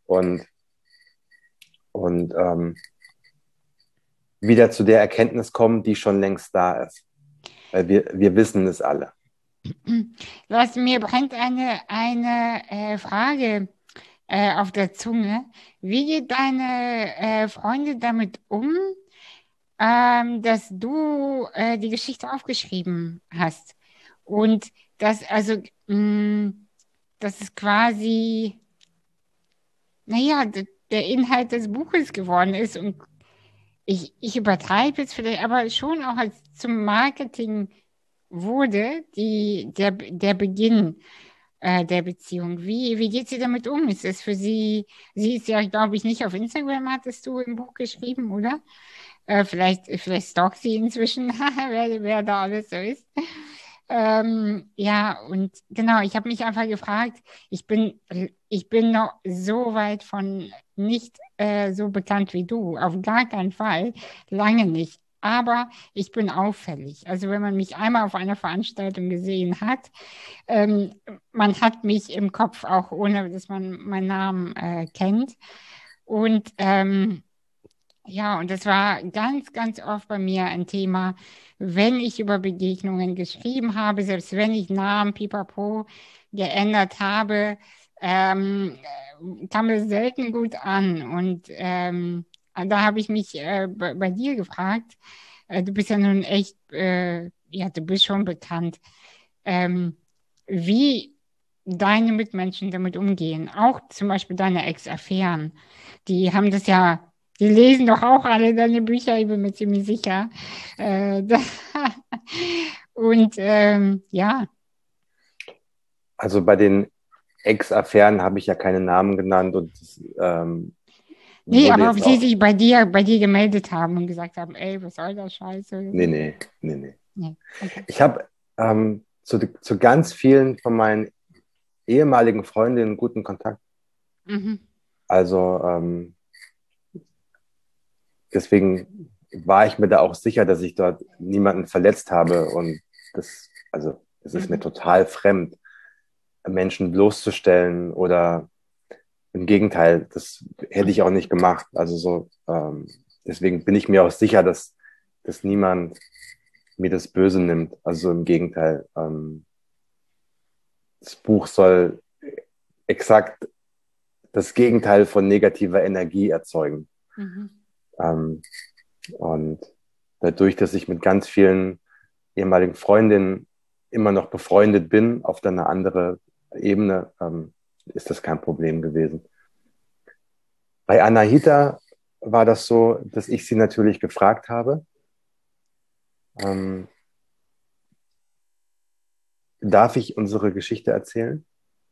und wieder zu der Erkenntnis kommen, die schon längst da ist. Weil wir wissen es alle. Mir brennt eine Frage auf der Zunge. Wie geht deine Freunde damit um, dass du die Geschichte aufgeschrieben hast? Und mh, dass es quasi, naja, der Inhalt des Buches geworden ist. Und ich übertreibe jetzt vielleicht, aber schon auch als zum Marketing wurde der Beginn der Beziehung. Wie geht sie damit um? Ist es für sie ist ja, glaube ich, nicht auf Instagram, hattest du im Buch geschrieben, oder? Vielleicht stalkt sie inzwischen, wer da alles so ist. Ja, und genau, ich habe mich einfach gefragt, ich bin noch so weit von nicht so bekannt wie du, auf gar keinen Fall, lange nicht. Aber ich bin auffällig. Also wenn man mich einmal auf einer Veranstaltung gesehen hat, ähm, man hat mich im Kopf, auch ohne dass man meinen Namen kennt. Und ja, und das war ganz, ganz oft bei mir ein Thema, wenn ich über Begegnungen geschrieben habe, selbst wenn ich Namen Pipapo geändert habe, kam es selten gut an. Und da habe ich mich bei dir gefragt, du bist ja nun echt, ja, du bist schon bekannt, ähm, wie deine Mitmenschen damit umgehen, auch zum Beispiel deine Ex-Affären. Die haben das ja, die lesen doch auch alle deine Bücher, ich bin mir ziemlich sicher. Äh, da, und ja, Also bei den Ex-Affären habe ich ja keine Namen genannt und das nee, wurde aber ob jetzt sie auch. sich bei dir gemeldet haben und gesagt haben, ey, was soll das Scheiße oder Nee, so? nee, nee, nee. Nee, okay. Ich habe zu ganz vielen von meinen ehemaligen Freundinnen guten Kontakt. Mhm. Also deswegen war ich mir da auch sicher, dass ich dort niemanden verletzt habe. Und also es ist mir Mhm. total fremd, Menschen bloßzustellen oder im Gegenteil, das hätte ich auch nicht gemacht. Also so, deswegen bin ich mir auch sicher, dass niemand mir das Böse nimmt. Also im Gegenteil, das Buch soll exakt das Gegenteil von negativer Energie erzeugen. Mhm. Ähm, und dadurch, dass ich mit ganz vielen ehemaligen Freundinnen immer noch befreundet bin, auf eine andere Ebene, ist das kein Problem gewesen. Bei Anahita war das so, dass ich sie natürlich gefragt habe, ähm, darf ich unsere Geschichte erzählen?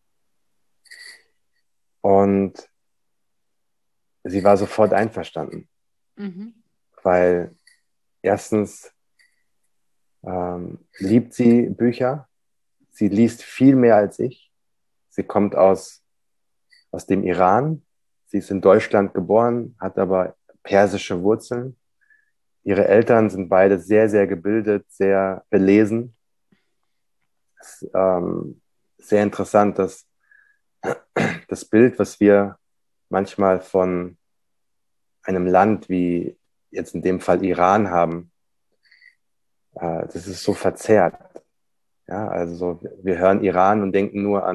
Und sie war sofort einverstanden, Mhm. weil erstens liebt sie Bücher, sie liest viel mehr als ich. Sie kommt aus dem Iran, sie ist in Deutschland geboren, hat aber persische Wurzeln. Ihre Eltern sind beide sehr, sehr gebildet, sehr belesen. Es ist sehr interessant, dass das Bild, was wir manchmal von einem Land wie jetzt in dem Fall Iran haben, das ist so verzerrt. Ja, also so, wir hören Iran und denken nur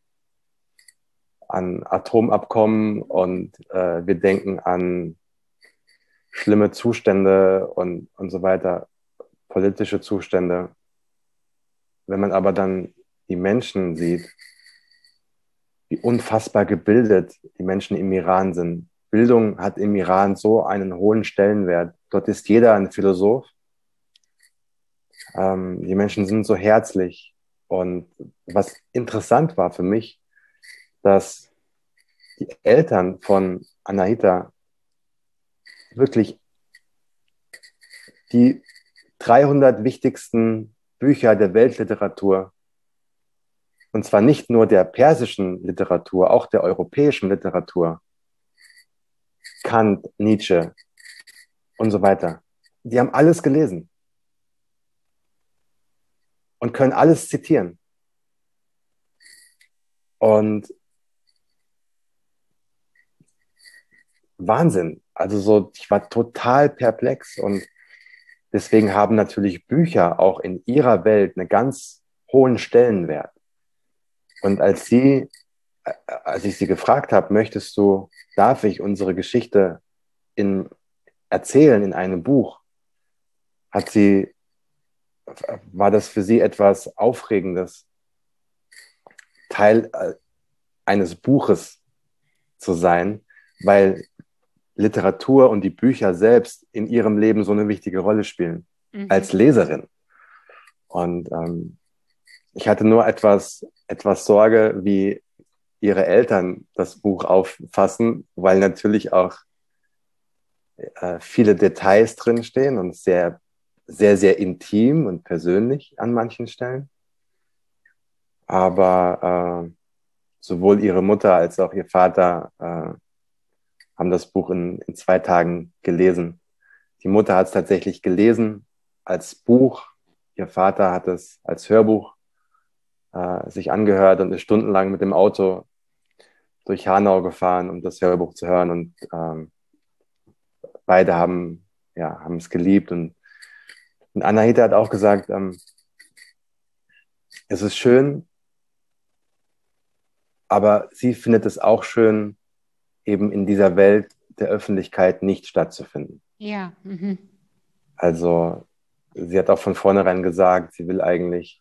an Atomabkommen und wir denken an schlimme Zustände und so weiter, politische Zustände. Wenn man aber dann die Menschen sieht, wie unfassbar gebildet die Menschen im Iran sind. Bildung hat im Iran so einen hohen Stellenwert. Dort ist jeder ein Philosoph. Die Menschen sind so herzlich. Und was interessant war für mich, dass die Eltern von Anahita wirklich die 300 wichtigsten Bücher der Weltliteratur, und zwar nicht nur der persischen Literatur, auch der europäischen Literatur, Kant, Nietzsche und so weiter, die haben alles gelesen und können alles zitieren. Und Wahnsinn. Also so, ich war total perplex und deswegen haben natürlich Bücher auch in ihrer Welt einen ganz hohen Stellenwert. Und als ich sie gefragt habe, darf ich unsere Geschichte erzählen in einem Buch, hat sie, war das für sie etwas Aufregendes, Teil eines Buches zu sein, weil Literatur und die Bücher selbst in ihrem Leben so eine wichtige Rolle spielen, als Leserin. Und ich hatte nur etwas Sorge, wie ihre Eltern das Buch auffassen, weil natürlich auch viele Details drinstehen und sehr, sehr, sehr intim und persönlich an manchen Stellen. Aber sowohl ihre Mutter als auch ihr Vater haben das Buch in 2 Tagen gelesen. Die Mutter hat es tatsächlich gelesen als Buch. Ihr Vater hat es als Hörbuch sich angehört und ist stundenlang mit dem Auto durch Hanau gefahren, um das Hörbuch zu hören. Und beide haben es geliebt. Und Anahita hat auch gesagt, es ist schön, aber sie findet es auch schön, eben in dieser Welt der Öffentlichkeit nicht stattzufinden. Ja. Also sie hat auch von vornherein gesagt, sie will eigentlich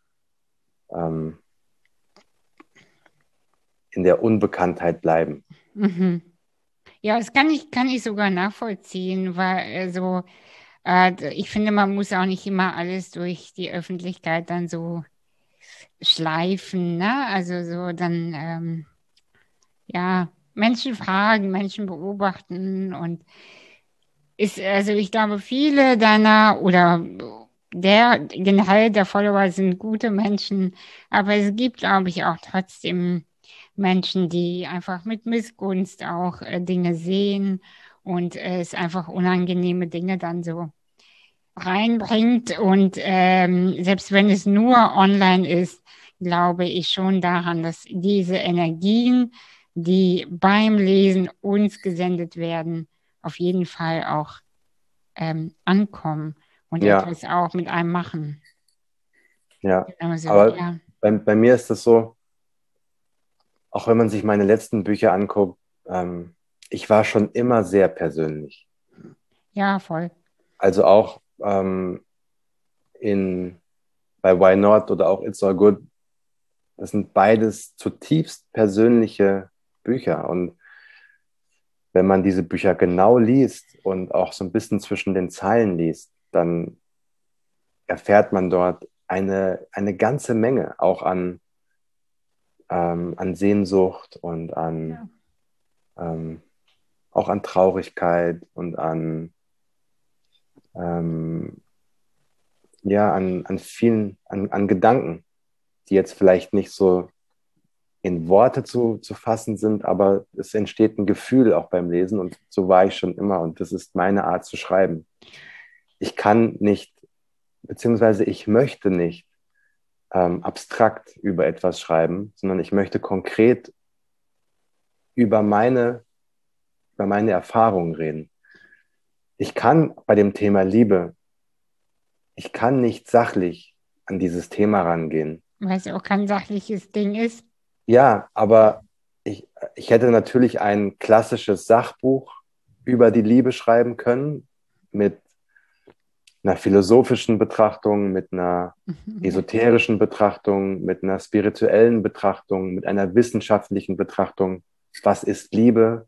in der Unbekanntheit bleiben. Ja, das kann ich sogar nachvollziehen, weil ich finde, man muss auch nicht immer alles durch die Öffentlichkeit dann so schleifen, ne? Also so dann, ja, Menschen fragen, Menschen beobachten und also ich glaube, viele deiner oder der generell der Follower sind gute Menschen, aber es gibt, glaube ich, auch trotzdem Menschen, die einfach mit Missgunst auch Dinge sehen und es einfach unangenehme Dinge dann so reinbringt. Und selbst wenn es nur online ist, glaube ich schon daran, dass diese Energien, die beim Lesen uns gesendet werden, auf jeden Fall auch ankommen und Ja, etwas auch mit einem machen. ja. Also, Aber ja. bei mir ist es so, auch wenn man sich meine letzten Bücher anguckt, ich war schon immer sehr persönlich. Ja, voll. Also auch bei Why Not oder auch It's All Good, das sind beides zutiefst persönliche Bücher. Und wenn man diese Bücher genau liest und auch so ein bisschen zwischen den Zeilen liest, dann erfährt man dort eine ganze Menge auch an Sehnsucht und ähm, auch an Traurigkeit und ähm, an Gedanken, die jetzt vielleicht nicht so in Worte zu fassen sind, aber es entsteht ein Gefühl auch beim Lesen und so war ich schon immer und das ist meine Art zu schreiben. Ich kann nicht, beziehungsweise ich möchte nicht abstrakt über etwas schreiben, sondern ich möchte konkret über über meine Erfahrungen reden. Ich kann bei dem Thema Liebe, ich kann nicht sachlich an dieses Thema rangehen. Weil es auch kein sachliches Ding ist. Ja, aber ich hätte natürlich ein klassisches Sachbuch über die Liebe schreiben können, mit einer philosophischen Betrachtung, mit einer esoterischen Betrachtung, mit einer spirituellen Betrachtung, mit einer wissenschaftlichen Betrachtung. Was ist Liebe?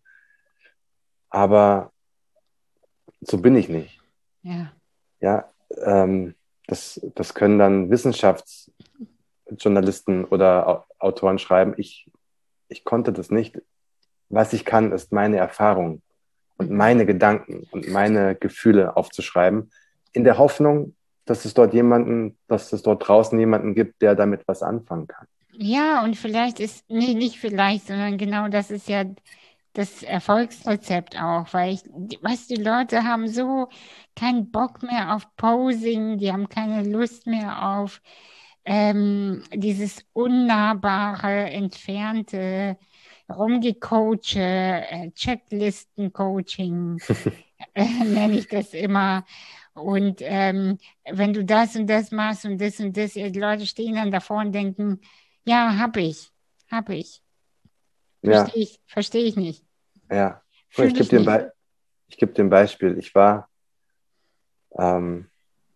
Aber so bin ich nicht. Ja. Ja, das können dann Wissenschaftsjournalisten oder Autoren schreiben. Ich konnte das nicht. Was ich kann, ist meine Erfahrung und meine Gedanken und meine Gefühle aufzuschreiben, in der Hoffnung, dass es dort draußen jemanden gibt, der damit was anfangen kann. Ja, und vielleicht ist, nee, nicht vielleicht, sondern genau das ist ja das Erfolgsrezept auch, weil weißt du, die Leute haben so keinen Bock mehr auf Posing, die haben keine Lust mehr auf dieses unnahbare, entfernte, rumgecoache, Checklisten-Coaching, nenne ich das immer. Und wenn du das und das machst und das, die Leute stehen dann davor und denken, ja, hab ich. Ja, Verstehe ich nicht. ja. Ich Fühle gebe ich dir nicht. ich geb dir ein Beispiel. Ähm,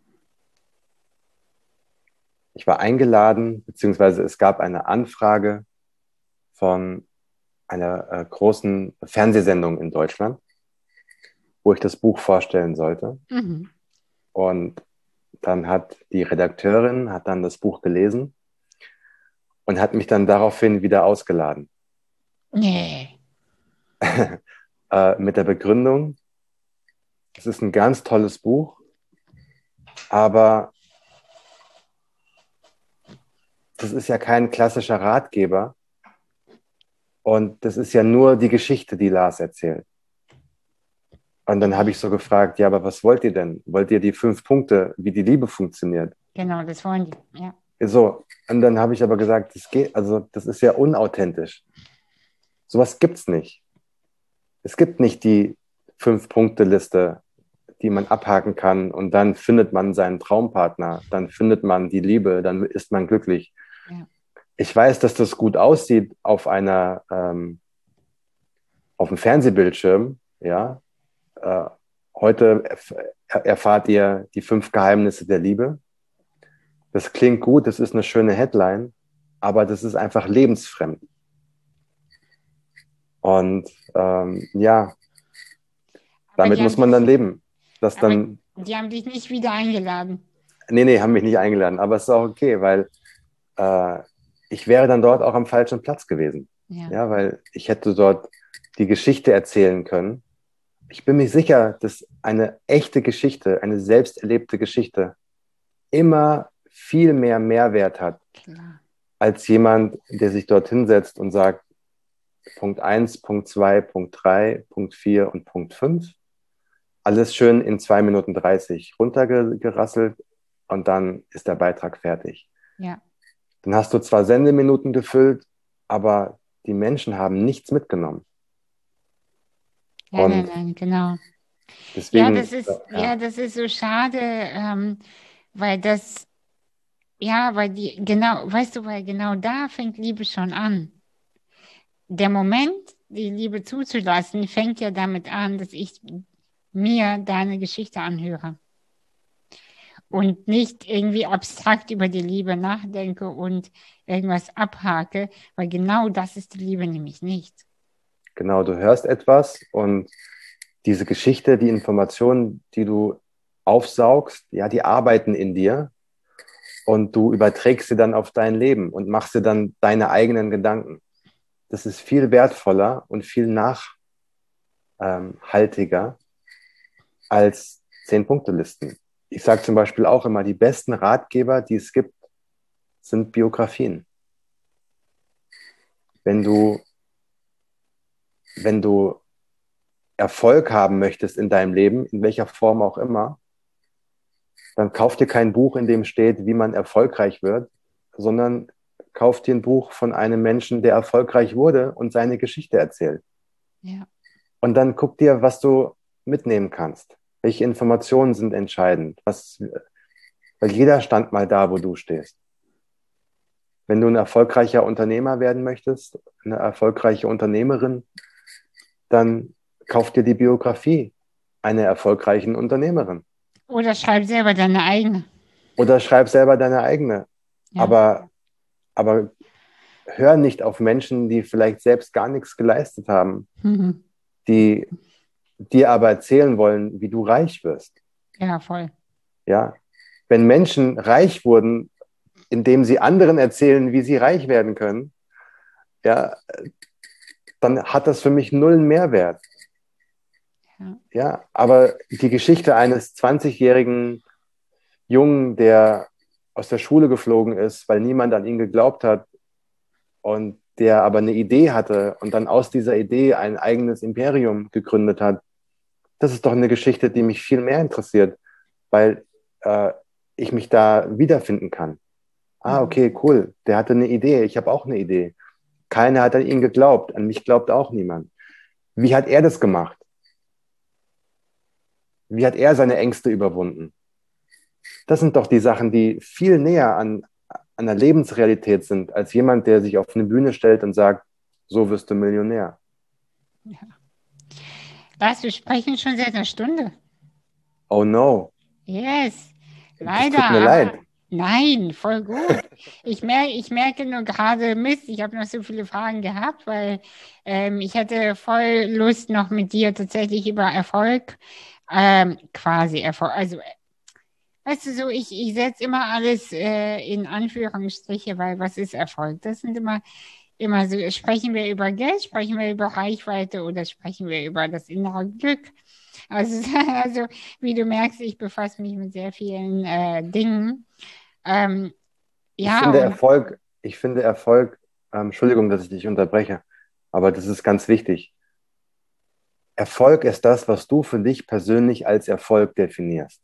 ich war eingeladen, beziehungsweise es gab eine Anfrage von einer großen Fernsehsendung in Deutschland, wo ich das Buch vorstellen sollte. Mhm. Und dann hat die Redakteurin hat dann das Buch gelesen und hat mich dann daraufhin wieder ausgeladen. Nee. Mit der Begründung, es ist ein ganz tolles Buch, aber das ist ja kein klassischer Ratgeber und das ist ja nur die Geschichte, die Lars erzählt. Und dann habe ich so gefragt, ja, aber was wollt ihr denn? Wollt ihr die 5 Punkte, wie die Liebe funktioniert? Genau, das wollen die. Ja. So, und dann habe ich aber gesagt, das ist ja unauthentisch. Sowas gibt's nicht. Es gibt nicht die 5-Punkte-Liste, die man abhaken kann und dann findet man seinen Traumpartner, dann findet man die Liebe, dann ist man glücklich. Ja. Ich weiß, dass das gut aussieht auf dem Fernsehbildschirm, ja. Äh, heute erfahrt ihr die 5 Geheimnisse der Liebe. Das klingt gut, das ist eine schöne Headline, aber das ist einfach lebensfremd. Und ja, Aber damit muss man dann leben. Das aber dann, die haben dich nicht wieder eingeladen. nee, haben mich nicht eingeladen, aber es ist auch okay, weil äh, ich wäre dann dort auch am falschen Platz gewesen. Ja. Ja, weil ich hätte dort die Geschichte erzählen können. Ich bin mir sicher, dass eine echte Geschichte, eine selbst erlebte Geschichte immer viel mehr Mehrwert hat, Klar. als jemand, der sich dort hinsetzt und sagt, Punkt 1, Punkt 2, Punkt 3, Punkt 4 und Punkt 5. Alles schön in 2 Minuten 30 runtergerasselt und dann ist der Beitrag fertig. Ja. Dann hast du zwar Sendeminuten gefüllt, aber die Menschen haben nichts mitgenommen. Ja, Und nein, genau. deswegen, Ja, das ist so schade, weil das, ja, weil die, genau, weißt du, weil genau da fängt Liebe schon an. Der Moment, die Liebe zuzulassen, fängt ja damit an, dass ich mir deine Geschichte anhöre und nicht irgendwie abstrakt über die Liebe nachdenke und irgendwas abhake, weil genau das ist die Liebe nämlich nicht. genau, du hörst etwas und diese Geschichte, die Informationen, die du aufsaugst, ja, die arbeiten in dir und du überträgst sie dann auf dein Leben und machst dir dann deine eigenen Gedanken. Das ist viel wertvoller und viel nachhaltiger als 10-Punkte-Listen. Ich sage zum Beispiel auch immer, die besten Ratgeber, die es gibt, sind Biografien. Wenn du, wenn du Erfolg haben möchtest in deinem Leben, in welcher Form auch immer, dann kauf dir kein Buch, in dem steht, wie man erfolgreich wird, sondern kauf dir ein Buch von einem Menschen, der erfolgreich wurde und seine Geschichte erzählt. Ja. Und dann guck dir, was du mitnehmen kannst. Welche Informationen sind entscheidend? Weil jeder stand mal da, wo du stehst. Wenn du ein erfolgreicher Unternehmer werden möchtest, eine erfolgreiche Unternehmerin, dann kauf dir die Biografie einer erfolgreichen Unternehmerin. Oder schreib selber deine eigene. Oder schreib selber deine eigene. Ja. Aber hör nicht auf Menschen, die vielleicht selbst gar nichts geleistet haben, Mhm. die dir aber erzählen wollen, wie du reich wirst. Ja, voll. Ja, wenn Menschen reich wurden, indem sie anderen erzählen, wie sie reich werden können, ja, dann hat das für mich null Mehrwert. Ja. Ja, aber die Geschichte eines 20-jährigen Jungen, der aus der Schule geflogen ist, weil niemand an ihn geglaubt hat und der aber eine Idee hatte und dann aus dieser Idee ein eigenes Imperium gegründet hat, das ist doch eine Geschichte, die mich viel mehr interessiert, weil ich mich da wiederfinden kann. Ah, okay, cool. Der hatte eine Idee. Ich habe auch eine Idee. Keiner hat an ihn geglaubt. An mich glaubt auch niemand. Wie hat er das gemacht? Wie hat er seine Ängste überwunden? Das sind doch die Sachen, die viel näher an der Lebensrealität sind, als jemand, der sich auf eine Bühne stellt und sagt, so wirst du Millionär. Was, wir sprechen schon seit einer Stunde. Oh no, Yes, das leider, tut mir aber leid. nein, voll gut. Ich merke nur gerade, Mist, ich habe noch so viele Fragen gehabt, weil ich hätte voll Lust, noch mit dir tatsächlich über Erfolg, quasi Erfolg, also weißt du so, ich setze immer alles in Anführungsstriche, weil was ist Erfolg? Das sind immer so, sprechen wir über Geld, sprechen wir über Reichweite oder sprechen wir über das innere Glück? Also, also wie du merkst, ich befasse mich mit sehr vielen Dingen. Ähm, Ich ja, finde und Erfolg, Entschuldigung, dass ich dich unterbreche, aber das ist ganz wichtig. Erfolg ist das, was du für dich persönlich als Erfolg definierst.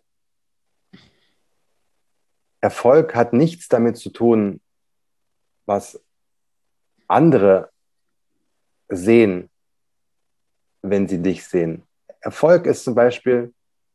Erfolg hat nichts damit zu tun, was andere sehen, wenn sie dich sehen. Erfolg ist zum Beispiel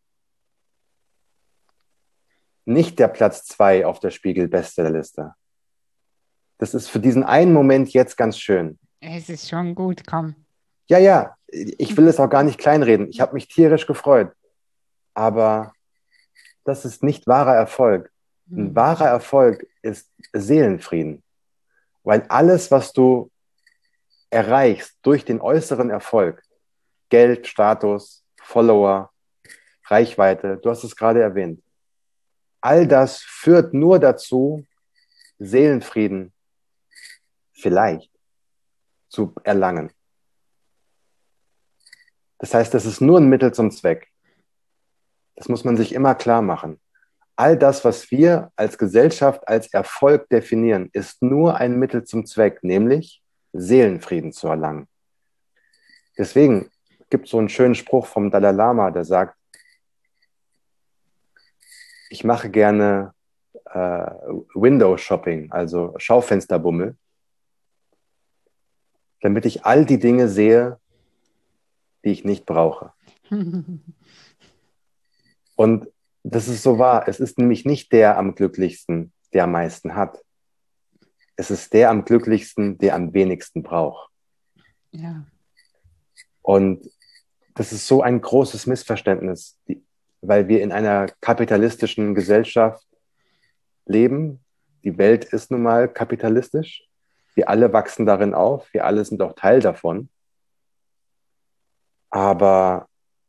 nicht der Platz 2 auf der Spiegel-Bestsellerliste. Das ist für diesen einen Moment jetzt ganz schön. es ist schon gut, komm. Ja, ja, ich will es auch gar nicht kleinreden. Ich habe mich tierisch gefreut. Aber das ist nicht wahrer Erfolg. Ein wahrer Erfolg ist Seelenfrieden. Weil alles, was du erreichst durch den äußeren Erfolg, Geld, Status, Follower, Reichweite, du hast es gerade erwähnt, all das führt nur dazu, Seelenfrieden vielleicht zu erlangen. Das heißt, das ist nur ein Mittel zum Zweck. Das muss man sich immer klar machen. All das, was wir als Gesellschaft als Erfolg definieren, ist nur ein Mittel zum Zweck, nämlich Seelenfrieden zu erlangen. Deswegen gibt es so einen schönen Spruch vom Dalai Lama, der sagt, ich mache gerne Window Shopping, also Schaufensterbummel, damit ich all die Dinge sehe, die ich nicht brauche. Und das ist so wahr. Es ist nämlich nicht der am glücklichsten, der am meisten hat. Es ist der am glücklichsten, der am wenigsten braucht. Ja. Und das ist so ein großes Missverständnis, weil wir in einer kapitalistischen Gesellschaft leben. Die Welt ist nun mal kapitalistisch. Wir alle wachsen darin auf. Wir alle sind auch Teil davon. Aber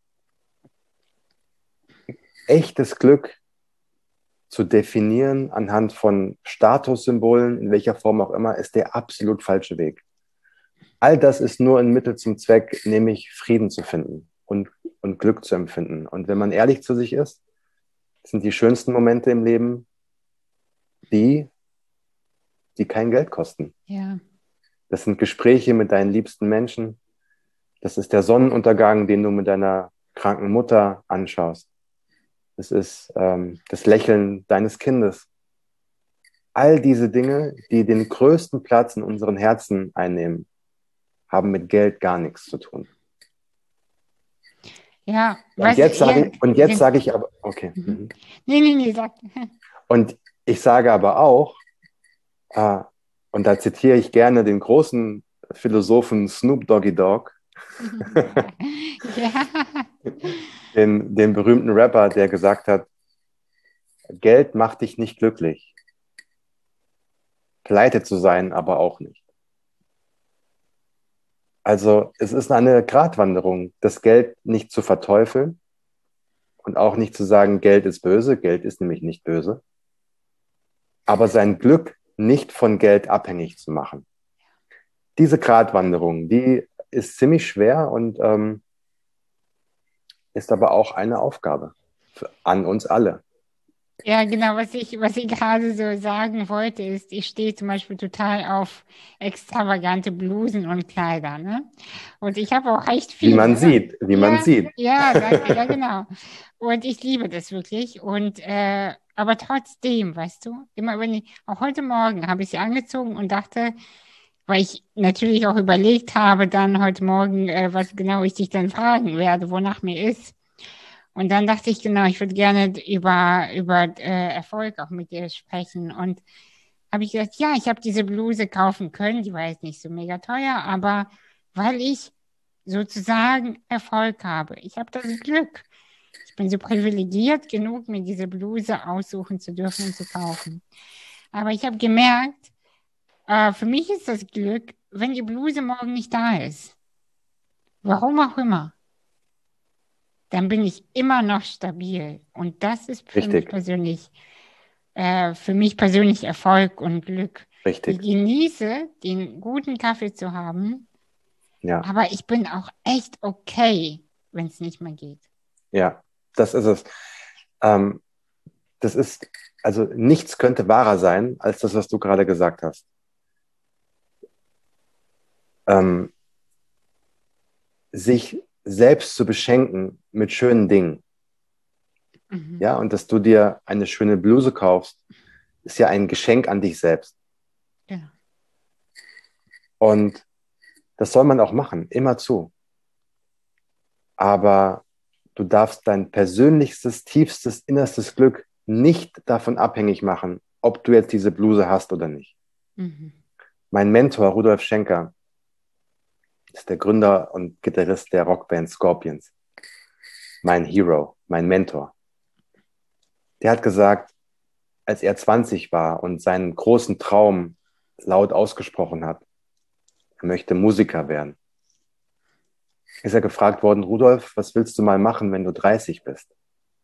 echtes Glück zu definieren anhand von Statussymbolen, in welcher Form auch immer, ist der absolut falsche Weg. All das ist nur ein Mittel zum Zweck, nämlich Frieden zu finden und Glück zu empfinden. Und wenn man ehrlich zu sich ist, sind die schönsten Momente im Leben die kein Geld kosten. Ja. Das sind Gespräche mit deinen liebsten Menschen. Das ist der Sonnenuntergang, den du mit deiner kranken Mutter anschaust. Das ist das Lächeln deines Kindes. All diese Dinge, die den größten Platz in unseren Herzen einnehmen, haben mit Geld gar nichts zu tun. Ja, Und was jetzt eher sage ich aber, okay. Mhm. Nee, sag. Und ich sage aber auch, und da zitiere ich gerne den großen Philosophen Snoop Doggy Dogg, Ja. den berühmten Rapper, der gesagt hat, Geld macht dich nicht glücklich. Pleite zu sein, aber auch nicht. Also es ist eine Gratwanderung, das Geld nicht zu verteufeln, und auch nicht zu sagen, Geld ist böse. Geld ist nämlich nicht böse. Aber sein Glück nicht von Geld abhängig zu machen. Diese Gratwanderung, die ist ziemlich schwer und ist aber auch eine Aufgabe an uns alle. Ja, genau, was ich gerade so sagen wollte, ist, ich stehe zum Beispiel total auf extravagante Blusen und Kleider, ne? Und ich habe auch echt Wie man viele. sieht, wie man Ja, sieht. ja, danke, ja, genau. Und ich liebe das wirklich. Und aber trotzdem, weißt du, immer wenn ich, auch heute Morgen habe ich sie angezogen und dachte, weil ich natürlich auch überlegt habe, dann heute Morgen, was genau ich dich dann fragen werde, wonach mir ist. Und dann dachte ich, genau, ich würde gerne über Erfolg auch mit dir sprechen. Und habe ich gesagt, ja, ich habe diese Bluse kaufen können, die war jetzt nicht so mega teuer, aber weil ich sozusagen Erfolg habe. Ich habe das Glück. Ich bin so privilegiert genug, mir diese Bluse aussuchen zu dürfen und zu kaufen. Aber ich habe gemerkt, für mich ist das Glück, wenn die Bluse morgen nicht da ist. Warum auch immer. Dann bin ich immer noch stabil. Und das ist Richtig, für mich persönlich Erfolg und Glück. Ich richtig. genieße, den guten Kaffee zu haben, Ja, aber ich bin auch echt okay, wenn es nicht mehr geht. ja, das ist es. Ähm, das ist, also nichts könnte wahrer sein, als das, was du gerade gesagt hast. Ähm, sich selbst zu beschenken mit schönen Dingen. Mhm. Ja, und dass du dir eine schöne Bluse kaufst, ist ja ein Geschenk an dich selbst. Genau. Und das soll man auch machen, immer zu. Aber du darfst dein persönlichstes, tiefstes, innerstes Glück nicht davon abhängig machen, ob du jetzt diese Bluse hast oder nicht. Mhm. Mein Mentor, Rudolf Schenker, ist der Gründer und Gitarrist der Rockband Scorpions. Mein Hero, mein Mentor. Der hat gesagt, als er 20 war und seinen großen Traum laut ausgesprochen hat, er möchte Musiker werden, ist er gefragt worden, Rudolf, was willst du mal machen, wenn du 30 bist?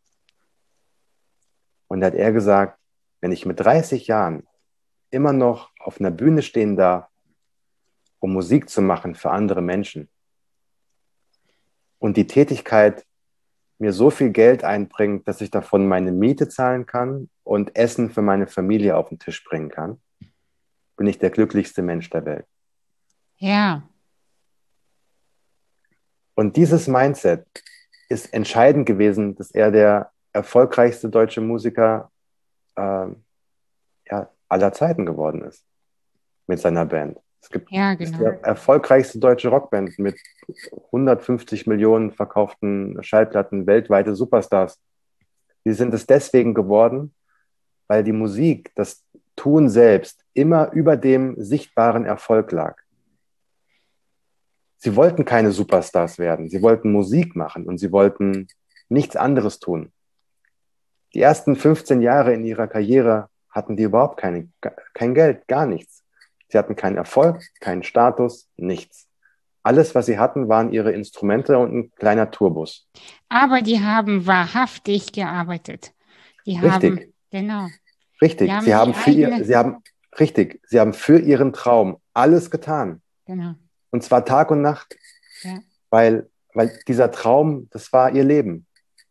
Und da hat er gesagt, wenn ich mit 30 Jahren immer noch auf einer Bühne stehen darf, um Musik zu machen für andere Menschen und die Tätigkeit mir so viel Geld einbringt, dass ich davon meine Miete zahlen kann und Essen für meine Familie auf den Tisch bringen kann, bin ich der glücklichste Mensch der Welt. Ja, Und dieses Mindset ist entscheidend gewesen, dass er der erfolgreichste deutsche Musiker ja, aller Zeiten geworden ist mit seiner Band. ja, Ist genau. der erfolgreichste deutsche Rockband mit 150 Millionen verkauften Schallplatten, weltweite Superstars. Die sind es deswegen geworden, weil die Musik, das Tun selbst, immer über dem sichtbaren Erfolg lag. Sie wollten keine Superstars werden, sie wollten Musik machen und sie wollten nichts anderes tun. Die ersten 15 Jahre in ihrer Karriere hatten die überhaupt kein Geld, gar nichts. Sie hatten keinen Erfolg, keinen Status, nichts. Alles, was sie hatten, waren ihre Instrumente und ein kleiner Tourbus. Aber die haben wahrhaftig gearbeitet. Die haben, Richtig, genau, die richtig. haben die eigene, Sie haben für ihren Traum alles getan. genau, Und zwar Tag und Nacht, ja. weil dieser Traum, das war ihr Leben.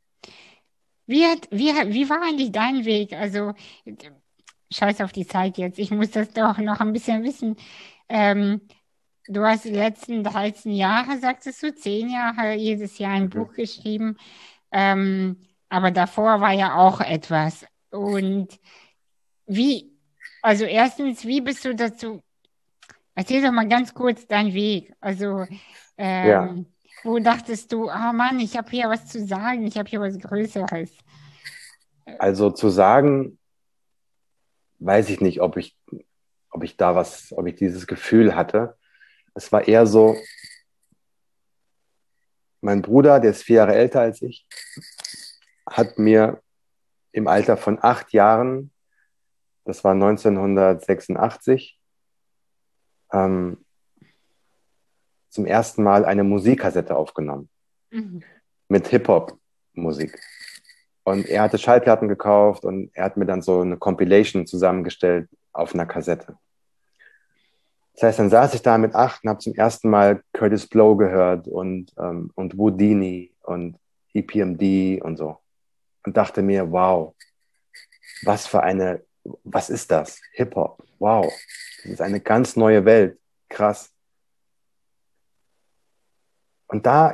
Wie war eigentlich dein Weg? Also, scheiß auf die Zeit jetzt. Ich muss das doch noch ein bisschen wissen. Ähm, Du hast die letzten 13 Jahre, sagtest du, 10 Jahre, jedes Jahr ein Mhm. Buch geschrieben. Aber davor war ja auch etwas. Und wie, also erstens, wie bist du dazu? Erzähl doch mal ganz kurz deinen Weg. Also, Ja, wo dachtest du, oh Mann, ich habe hier was zu sagen, ich habe hier was Größeres. also zu sagen, weiß ich nicht, ob ich dieses Gefühl hatte. Es war eher so, mein Bruder, der ist 4 Jahre älter als ich, hat mir im Alter von 8 Jahren, das war 1986, ähm, zum ersten Mal eine Musikkassette aufgenommen Mhm. mit Hip-Hop-Musik. Und er hatte Schallplatten gekauft und er hat mir dann so eine Compilation zusammengestellt auf einer Kassette. Das heißt, dann saß ich da mit 8 und habe zum ersten Mal Curtis Blow gehört und Whodini und EPMD und so. Und dachte mir, wow, was ist das? Hip-Hop, wow, das ist eine ganz neue Welt, krass. Und da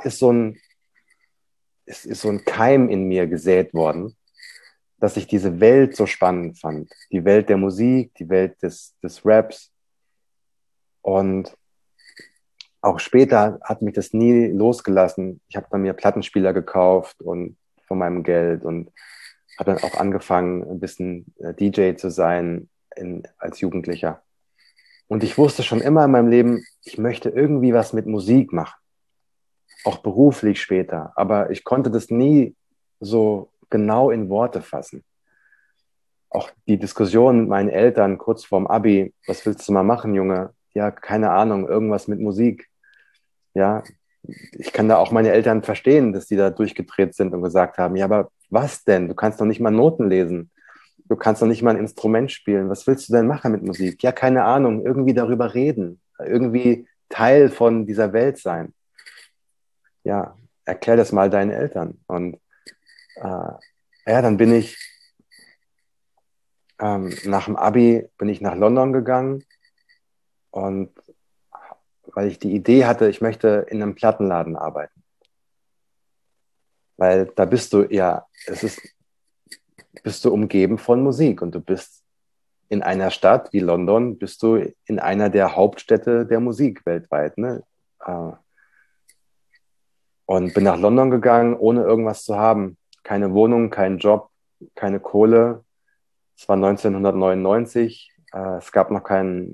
ist so ein Keim in mir gesät worden, dass ich diese Welt so spannend fand. Die Welt der Musik, die Welt des Raps. Und auch später hat mich das nie losgelassen. Ich habe dann mir Plattenspieler gekauft und von meinem Geld und habe dann auch angefangen, ein bisschen DJ zu sein als Jugendlicher. Und ich wusste schon immer in meinem Leben, ich möchte irgendwie was mit Musik machen, auch beruflich später. Aber ich konnte das nie so genau in Worte fassen. Auch die Diskussion mit meinen Eltern kurz vorm Abi, was willst du mal machen, Junge? Ja, keine Ahnung, irgendwas mit Musik. Ja, ich kann da auch meine Eltern verstehen, dass die da durchgedreht sind und gesagt haben, ja, aber was denn? Du kannst doch nicht mal Noten lesen. Du kannst doch nicht mal ein Instrument spielen. Was willst du denn machen mit Musik? Ja, keine Ahnung, irgendwie darüber reden, irgendwie Teil von dieser Welt sein. Ja, erklär das mal deinen Eltern. Und ja, dann bin ich nach dem Abi bin ich nach London gegangen und weil ich die Idee hatte, ich möchte in einem Plattenladen arbeiten. Weil da bist du ja, bist du umgeben von Musik und du bist in einer Stadt wie London, bist du in einer der Hauptstädte der Musik weltweit. Ne? Und bin nach London gegangen, ohne irgendwas zu haben. Keine Wohnung, keinen Job, keine Kohle. Es war 1999. Es gab noch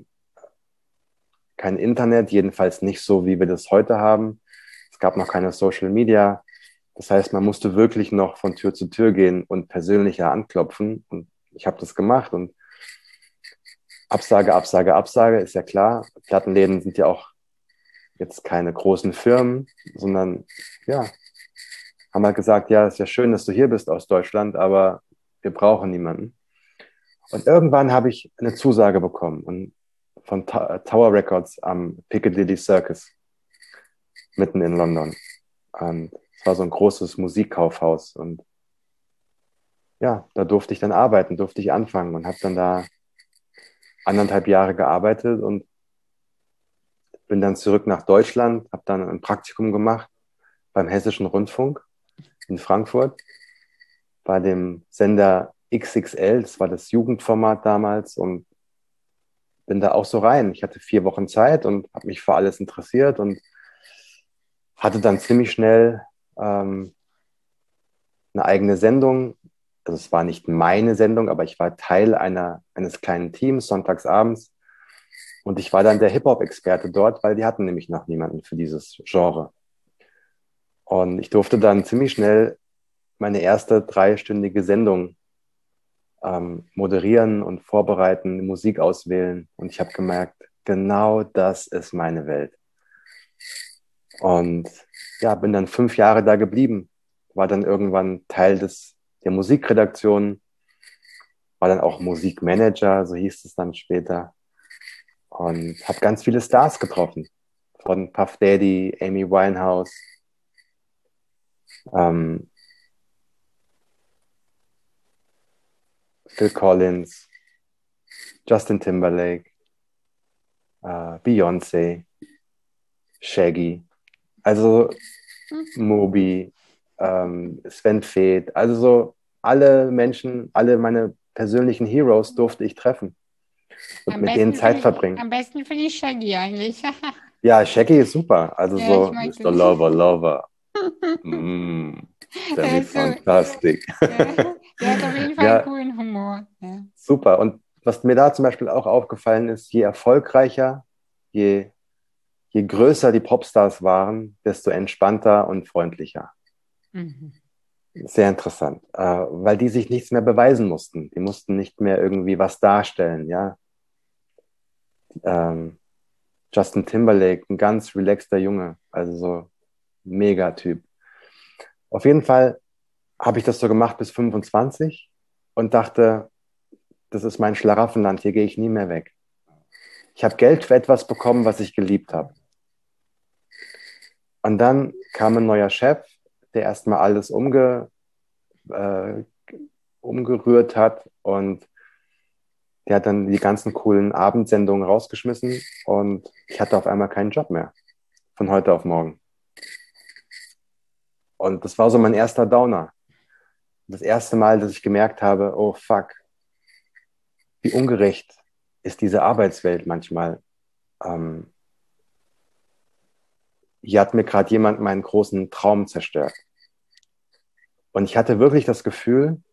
kein Internet, jedenfalls nicht so, wie wir das heute haben. Es gab noch keine Social Media. Das heißt, man musste wirklich noch von Tür zu Tür gehen und persönlicher anklopfen. Und ich habe das gemacht und Absage, Absage, Absage, ist ja klar. Plattenläden sind ja auch jetzt keine großen Firmen, sondern ja, haben halt gesagt, ja, ist ja schön, dass du hier bist aus Deutschland, aber wir brauchen niemanden. Und irgendwann habe ich eine Zusage bekommen von Tower Records am Piccadilly Circus mitten in London. Und es war so ein großes Musikkaufhaus und ja, da durfte ich dann arbeiten, durfte ich anfangen und habe dann da 1,5 Jahre gearbeitet und bin dann zurück nach Deutschland, habe dann ein Praktikum gemacht beim Hessischen Rundfunk in Frankfurt, bei dem Sender XXL, das war das Jugendformat damals und bin da auch so rein. Ich hatte 4 Wochen Zeit und habe mich für alles interessiert und hatte dann ziemlich schnell eine eigene Sendung. Also es war nicht meine Sendung, aber ich war Teil eines kleinen Teams sonntags abends und ich war dann der Hip-Hop-Experte dort, weil die hatten nämlich noch niemanden für dieses Genre. Und ich durfte dann ziemlich schnell meine erste 3-stündige Sendung moderieren und vorbereiten, Musik auswählen. Und ich habe gemerkt, genau das ist meine Welt. Und ja, bin dann 5 Jahre da geblieben, war dann irgendwann Teil der Musikredaktion, war dann auch Musikmanager, so hieß es dann später. Und habe ganz viele Stars getroffen, von Puff Daddy, Amy Winehouse, ähm, Phil Collins, Justin Timberlake, Beyoncé, Shaggy, also Moby, Sven Väth, also so alle Menschen, alle meine persönlichen Heroes durfte ich treffen und mit denen Zeit verbringen. Am besten finde ich Shaggy eigentlich. Ja, Shaggy ist super, also Ja, ich so mag Mr. den. Lover, Lover, mm, Der Semi ist so, Fantastic. der hat auf jeden Fall einen Ja, coolen Humor. Ja. super. Und was mir da zum Beispiel auch aufgefallen ist, je erfolgreicher, je, je größer die Popstars waren, desto entspannter und freundlicher. Mhm. Sehr interessant, weil die sich nichts mehr beweisen mussten. Die mussten nicht mehr irgendwie was darstellen, ja. Ähm, Justin Timberlake, ein ganz relaxter Junge, also so Megatyp. Auf jeden Fall habe ich das so gemacht bis 25 und dachte, das ist mein Schlaraffenland, hier gehe ich nie mehr weg. Ich habe Geld für etwas bekommen, was ich geliebt habe. Und dann kam ein neuer Chef, der erstmal alles umgerührt hat und der hat dann die ganzen coolen Abendsendungen rausgeschmissen und ich hatte auf einmal keinen Job mehr, von heute auf morgen. Und das war so mein erster Downer. Das erste Mal, dass ich gemerkt habe, oh fuck, wie ungerecht ist diese Arbeitswelt manchmal. Ähm, Hier hat mir gerade jemand meinen großen Traum zerstört. Und ich hatte wirklich das Gefühl,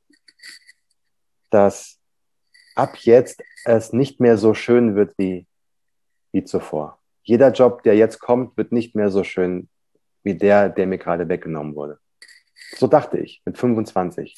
dass ab jetzt es nicht mehr so schön wird wie zuvor. Jeder Job, der jetzt kommt, wird nicht mehr so schön wie der mir gerade weggenommen wurde. So dachte ich mit 25.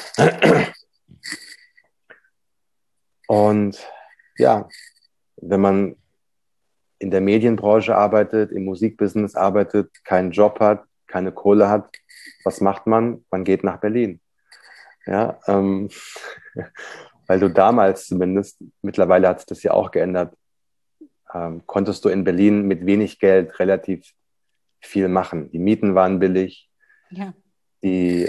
Und ja, wenn man in der Medienbranche arbeitet, im Musikbusiness arbeitet, keinen Job hat, keine Kohle hat, was macht man? Man geht nach Berlin. Ja, weil du damals zumindest, mittlerweile hat sich das ja auch geändert, konntest du in Berlin mit wenig Geld relativ viel machen. Die Mieten waren billig, Ja. die,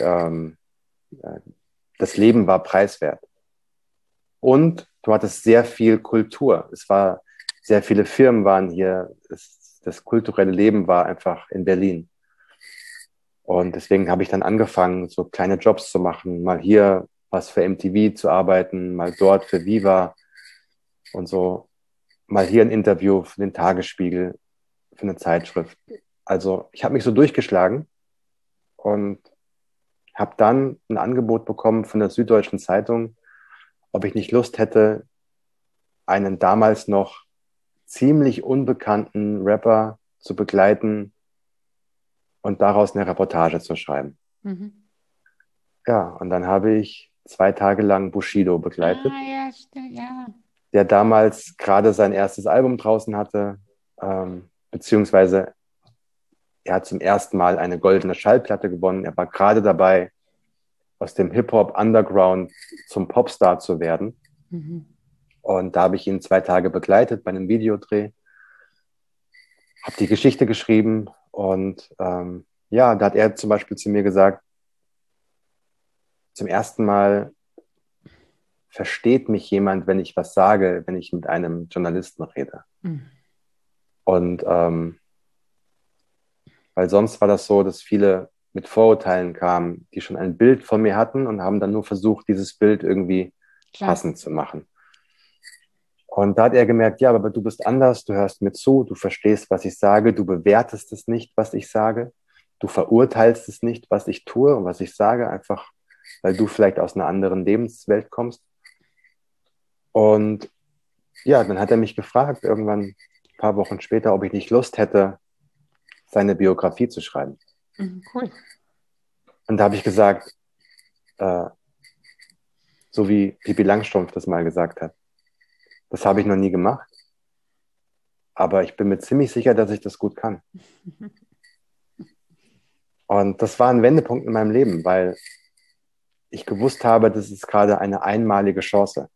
das Leben war preiswert. Und du hattest sehr viel Kultur. Sehr viele Firmen waren hier. Das kulturelle Leben war einfach in Berlin. Und deswegen habe ich dann angefangen, so kleine Jobs zu machen. Mal hier was für MTV zu arbeiten, mal dort für Viva und so. Mal hier ein Interview für den Tagesspiegel, für eine Zeitschrift. Also ich habe mich so durchgeschlagen und habe dann ein Angebot bekommen von der Süddeutschen Zeitung, ob ich nicht Lust hätte, einen damals noch ziemlich unbekannten Rapper zu begleiten und daraus eine Reportage zu schreiben. Mhm. Ja, und dann habe ich 2 Tage lang Bushido begleitet, Ja, stimmt, ja. der damals gerade sein erstes Album draußen hatte, beziehungsweise er hat zum ersten Mal eine goldene Schallplatte gewonnen. Er war gerade dabei, aus dem Hip-Hop Underground zum Popstar zu werden. Mhm. Und da habe ich ihn 2 Tage begleitet bei einem Videodreh, habe die Geschichte geschrieben und ja, da hat er zum Beispiel zu mir gesagt, zum ersten Mal versteht mich jemand, wenn ich was sage, wenn ich mit einem Journalisten rede. Mhm. Und weil sonst war das so, dass viele mit Vorurteilen kamen, die schon ein Bild von mir hatten und haben dann nur versucht, dieses Bild irgendwie Klar. passend zu machen. Und da hat er gemerkt, ja, aber du bist anders, du hörst mir zu, du verstehst, was ich sage, du bewertest es nicht, was ich sage, du verurteilst es nicht, was ich tue und was ich sage, einfach weil du vielleicht aus einer anderen Lebenswelt kommst. Und ja, dann hat er mich gefragt, irgendwann ein paar Wochen später, ob ich nicht Lust hätte, seine Biografie zu schreiben. Mhm. Cool. Und da habe ich gesagt, äh, so wie Pippi Langstrumpf das mal gesagt hat, das habe ich noch nie gemacht, aber ich bin mir ziemlich sicher, dass ich das gut kann. Und das war ein Wendepunkt in meinem Leben, weil ich gewusst habe, das ist gerade eine einmalige Chance.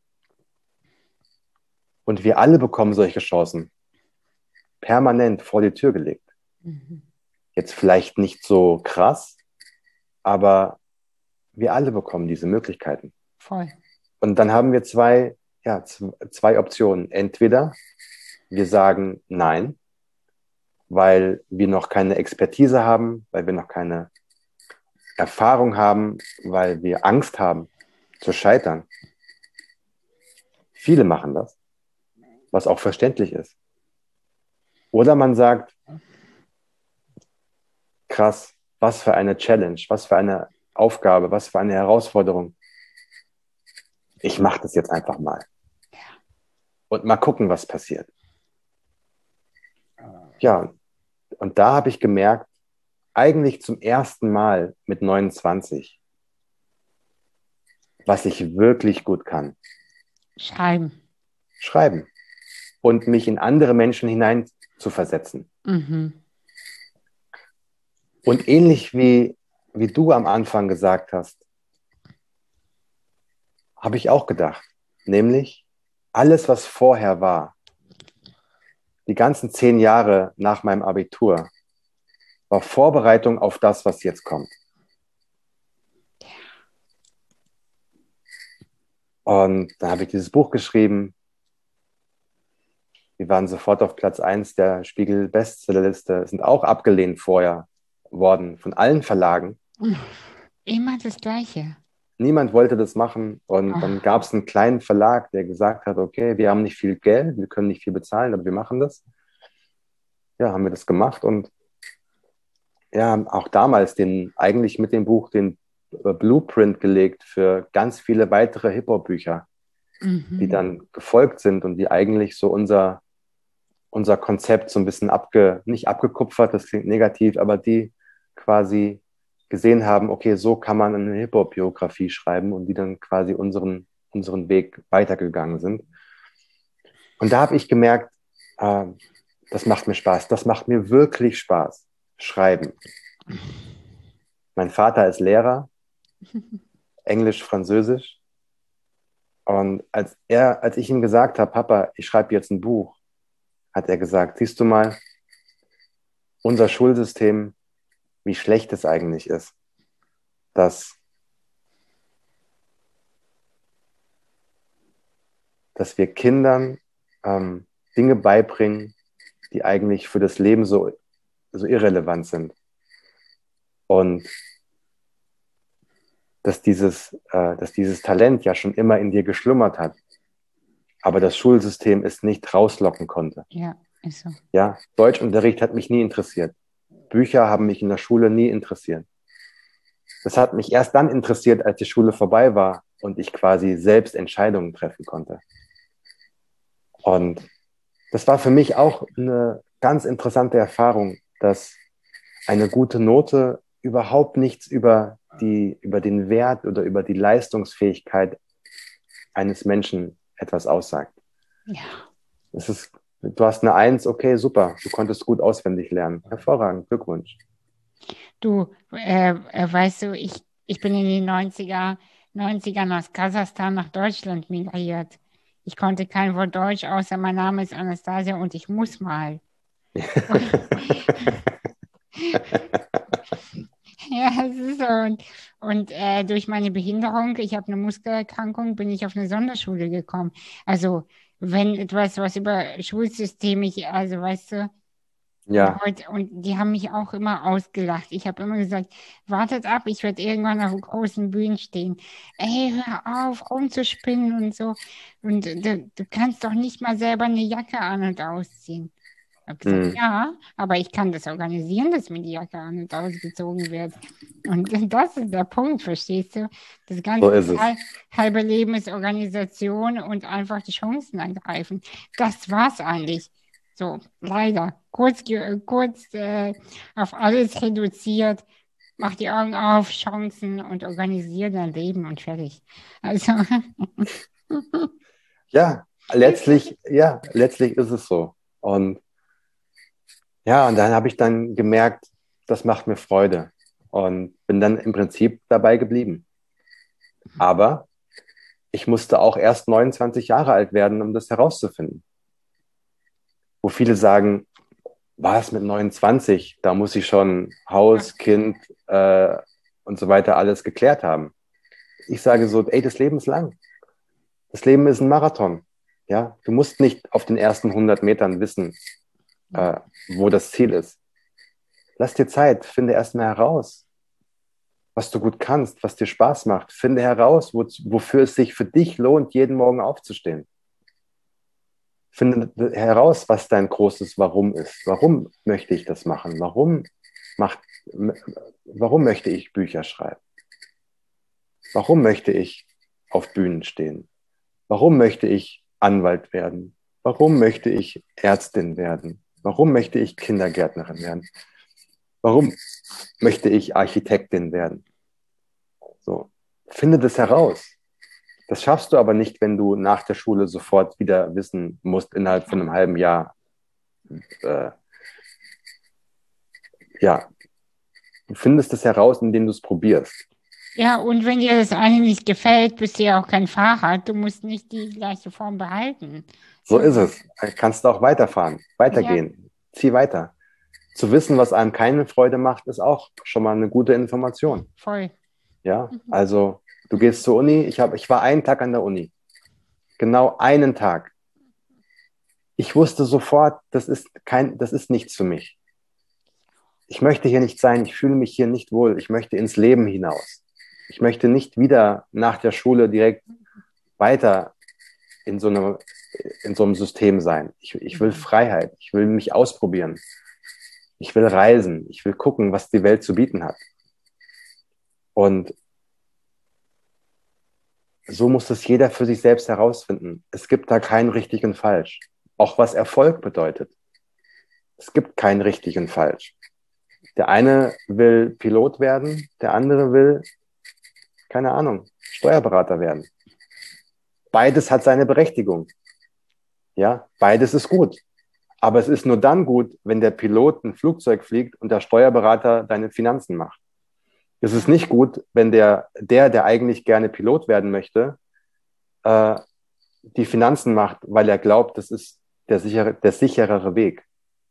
Und wir alle bekommen solche Chancen permanent vor die Tür gelegt. Mhm. Jetzt vielleicht nicht so krass, aber wir alle bekommen diese Möglichkeiten. Voll. Und dann haben wir zwei Optionen. Entweder wir sagen nein, weil wir noch keine Expertise haben, weil wir noch keine Erfahrung haben, weil wir Angst haben zu scheitern. Viele machen das, was auch verständlich ist. Oder man sagt, krass, was für eine Challenge, was für eine Aufgabe, was für eine Herausforderung. Ich mache das jetzt einfach mal. Und mal gucken, was passiert. Ja, und da habe ich gemerkt, eigentlich zum ersten Mal mit 29, was ich wirklich gut kann. Schreiben. Schreiben. Und mich in andere Menschen hinein zu versetzen. Mhm. Und ähnlich wie wie du am Anfang gesagt hast, habe ich auch gedacht. Nämlich, alles, was vorher war, die ganzen 10 Jahre nach meinem Abitur, war Vorbereitung auf das, was jetzt kommt. Und dann habe ich dieses Buch geschrieben. Wir waren sofort auf Platz 1 der Spiegel-Bestsellerliste, sind auch abgelehnt vorher worden von allen Verlagen. Immer das Gleiche. Niemand wollte das machen. Und dann gab es einen kleinen Verlag, der gesagt hat, okay, wir haben nicht viel Geld, wir können nicht viel bezahlen, aber wir machen das. Ja, haben wir das gemacht und ja, auch damals eigentlich mit dem Buch den Blueprint gelegt für ganz viele weitere Hip-Hop-Bücher, die dann gefolgt sind und die eigentlich so unser Konzept so ein bisschen nicht abgekupfert, das klingt negativ, aber die quasi gesehen haben, okay, so kann man eine Hip-Hop-Biografie schreiben und die dann quasi unseren Weg weitergegangen sind. Und da habe ich gemerkt, das macht mir Spaß, das macht mir wirklich Spaß, schreiben. Mein Vater ist Lehrer, Englisch, Französisch. Und als ich ihm gesagt habe, Papa, ich schreibe jetzt ein Buch, hat er gesagt, siehst du mal, unser Schulsystem, wie schlecht es eigentlich ist, dass wir Kindern Dinge beibringen, die eigentlich für das Leben so irrelevant sind. Und dass dieses Talent ja schon immer in dir geschlummert hat, aber das Schulsystem es nicht rauslocken konnte. Ja, ist so. Ja, Deutschunterricht hat mich nie interessiert. Bücher haben mich in der Schule nie interessiert. Das hat mich erst dann interessiert, als die Schule vorbei war und ich quasi selbst Entscheidungen treffen konnte. Und das war für mich auch eine ganz interessante Erfahrung, dass eine gute Note überhaupt nichts über den Wert oder über die Leistungsfähigkeit eines Menschen etwas aussagt. Ja. Du hast eine 1, okay, super, du konntest gut auswendig lernen. Hervorragend, Glückwunsch. Du, weißt du, ich bin in den 90ern aus Kasachstan nach Deutschland migriert. Ich konnte kein Wort Deutsch, außer mein Name ist Anastasia und ich muss mal. Ja, es ist so. Und durch meine Behinderung, ich habe eine Muskelerkrankung, bin ich auf eine Sonderschule gekommen. Also, wenn etwas, was über Schulsystem, also weißt du, Ja. und die haben mich auch immer ausgelacht. Ich habe immer gesagt, wartet ab, ich werde irgendwann auf großen Bühnen stehen. Ey, hör auf, rumzuspinnen und so. Und du kannst doch nicht mal selber eine Jacke an- und ausziehen. Ich habe gesagt, ja, aber ich kann das organisieren, dass mir die Jacke an- und ausgezogen wird. Und das ist der Punkt, verstehst du? Das So ganze ist es. halbe Leben ist Organisation und einfach die Chancen ergreifen. Das war's eigentlich. So, leider. Kurz auf alles reduziert. Mach die Augen auf, Chancen und organisiere dein Leben und fertig. Also, Ja, letztlich ist es so. Und ja, und dann habe ich dann gemerkt, das macht mir Freude und bin dann im Prinzip dabei geblieben. Aber ich musste auch erst 29 Jahre alt werden, um das herauszufinden. Wo viele sagen, was mit 29? Da muss ich schon Haus, Kind und so weiter alles geklärt haben. Ich sage so, ey, das Leben ist lang. Das Leben ist ein Marathon. Ja, du musst nicht auf den ersten 100 Metern wissen, wo das Ziel ist. Lass dir Zeit, finde erstmal heraus, was du gut kannst, was dir Spaß macht. Finde heraus, wofür es sich für dich lohnt, jeden Morgen aufzustehen. Finde heraus, was dein großes Warum ist. Warum möchte ich das machen? Warum möchte ich Bücher schreiben? Warum möchte ich auf Bühnen stehen? Warum möchte ich Anwalt werden? Warum möchte ich Ärztin werden? Warum möchte ich Kindergärtnerin werden? Warum möchte ich Architektin werden? So, finde das heraus. Das schaffst du aber nicht, wenn du nach der Schule sofort wieder wissen musst, innerhalb von einem halben Jahr, ja, Du findest es heraus, indem du es probierst. Ja, und wenn dir das eine nicht gefällt, bist du ja auch kein Fahrrad. Du musst nicht die gleiche Form behalten. So So, ist es. Dann kannst du auch weiterfahren, ja, weitergehen. Zieh weiter. Zu wissen, was einem keine Freude macht, ist auch schon mal eine gute Information. voll. Ja, also du gehst zur Uni. Ich war einen Tag an der Uni. Genau einen Tag. Ich wusste sofort, das ist nichts für mich. Ich möchte hier nicht sein. Ich fühle mich hier nicht wohl. Ich möchte ins Leben hinaus. Ich möchte nicht wieder nach der Schule direkt weiter in in so einem System sein. Ich will Freiheit. Ich will mich ausprobieren. Ich will reisen. Ich will gucken, was die Welt zu bieten hat. Und so muss es jeder für sich selbst herausfinden. Es gibt da kein richtig und falsch. Auch was Erfolg bedeutet. Es gibt kein richtig und falsch. Der eine will Pilot werden, der andere will, keine Ahnung, Steuerberater werden. Beides hat seine Berechtigung. Ja, beides ist gut. Aber es ist nur dann gut, wenn der Pilot ein Flugzeug fliegt und der Steuerberater deine Finanzen macht. Es ist nicht gut, wenn der eigentlich gerne Pilot werden möchte, die Finanzen macht, weil er glaubt, das ist der sicherere Weg.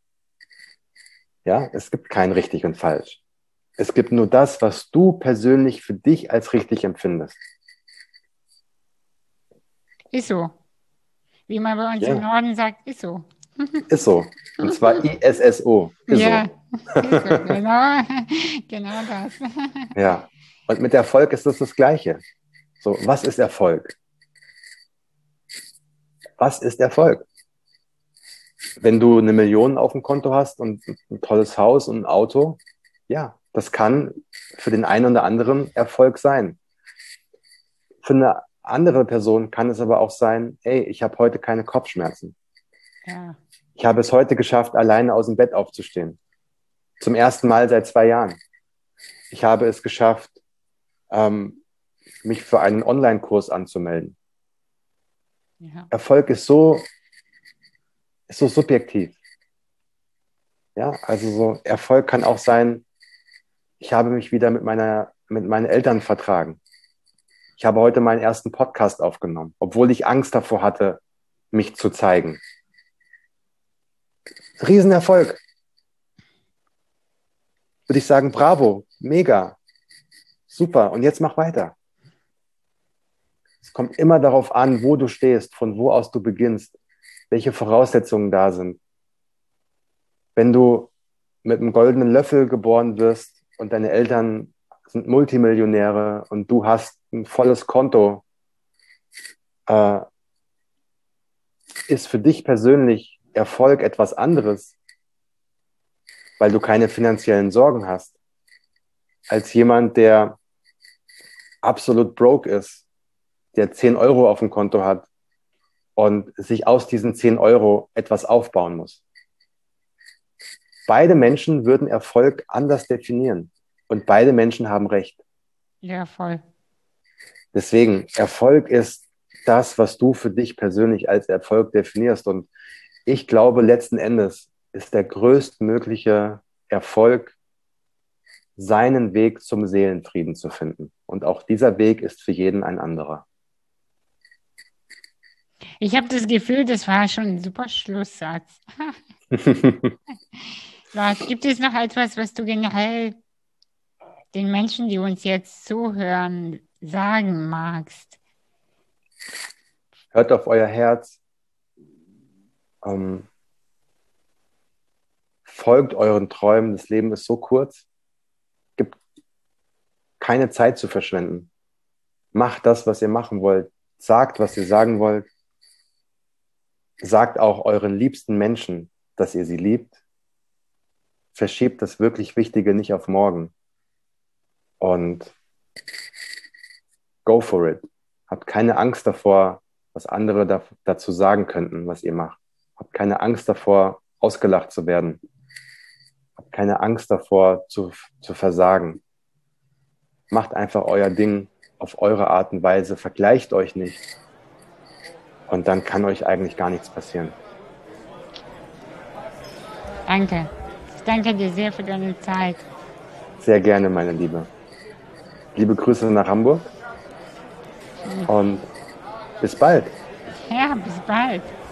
Ja, es gibt kein richtig und falsch. Es gibt nur das, was du persönlich für dich als richtig empfindest. Ist so. Wie man bei uns im Ja, Norden sagt, ist so. ist so. Und zwar ISSO, ist so. Ja, ist so, genau, genau das. Ja. Und mit Erfolg ist das Gleiche. So, was ist Erfolg? Was ist Erfolg? Wenn du 1 Million auf dem Konto hast und ein tolles Haus und ein Auto, ja, das kann für den einen oder anderen Erfolg sein. Für eine andere Person kann es aber auch sein, ey, ich habe heute keine Kopfschmerzen. Ja, Ich habe es heute geschafft, alleine aus dem Bett aufzustehen. Zum ersten Mal seit 2 Jahren. Ich habe es geschafft, mich für einen Online-Kurs anzumelden. ja, Erfolg ist so subjektiv. Ja, also so Erfolg kann auch sein, ich habe mich wieder mit meinen Eltern vertragen. Ich habe heute meinen ersten Podcast aufgenommen, obwohl ich Angst davor hatte, mich zu zeigen. Riesenerfolg. Würde ich sagen, bravo, mega, super. Und jetzt mach weiter. Es kommt immer darauf an, wo du stehst, von wo aus du beginnst, welche Voraussetzungen da sind. Wenn du mit einem goldenen Löffel geboren wirst und deine Eltern sind Multimillionäre und du hast ein volles Konto, äh, ist für dich persönlich Erfolg etwas anderes, weil du keine finanziellen Sorgen hast, als jemand, der absolut broke ist, der 10 Euro auf dem Konto hat und sich aus diesen 10 Euro etwas aufbauen muss. Beide Menschen würden Erfolg anders definieren und beide Menschen haben recht. ja, voll. Deswegen, Erfolg ist das, was du für dich persönlich als Erfolg definierst. Und ich glaube, letzten Endes ist der größtmögliche Erfolg, seinen Weg zum Seelenfrieden zu finden. Und auch dieser Weg ist für jeden ein anderer. Ich habe das Gefühl, das war schon ein super Schlusssatz. Lars, gibt es noch etwas, was du generell den Menschen, die uns jetzt zuhören, sagen magst? Hört auf euer Herz, folgt euren Träumen. Das Leben ist so kurz, gibt keine Zeit zu verschwenden. Macht das, was ihr machen wollt. Sagt, was ihr sagen wollt. Sagt auch euren liebsten Menschen, dass ihr sie liebt. Verschiebt das wirklich Wichtige nicht auf morgen. Und go for it. Habt keine Angst davor, was andere dazu sagen könnten, was ihr macht. Habt keine Angst davor, ausgelacht zu werden. Habt keine Angst davor, zu versagen. Macht einfach euer Ding auf eure Art und Weise. Vergleicht euch nicht. Und dann kann euch eigentlich gar nichts passieren. Danke. Ich danke dir sehr für deine Zeit. Sehr gerne, meine Liebe. Liebe Grüße nach Hamburg und bis bald. Ja, bis bald.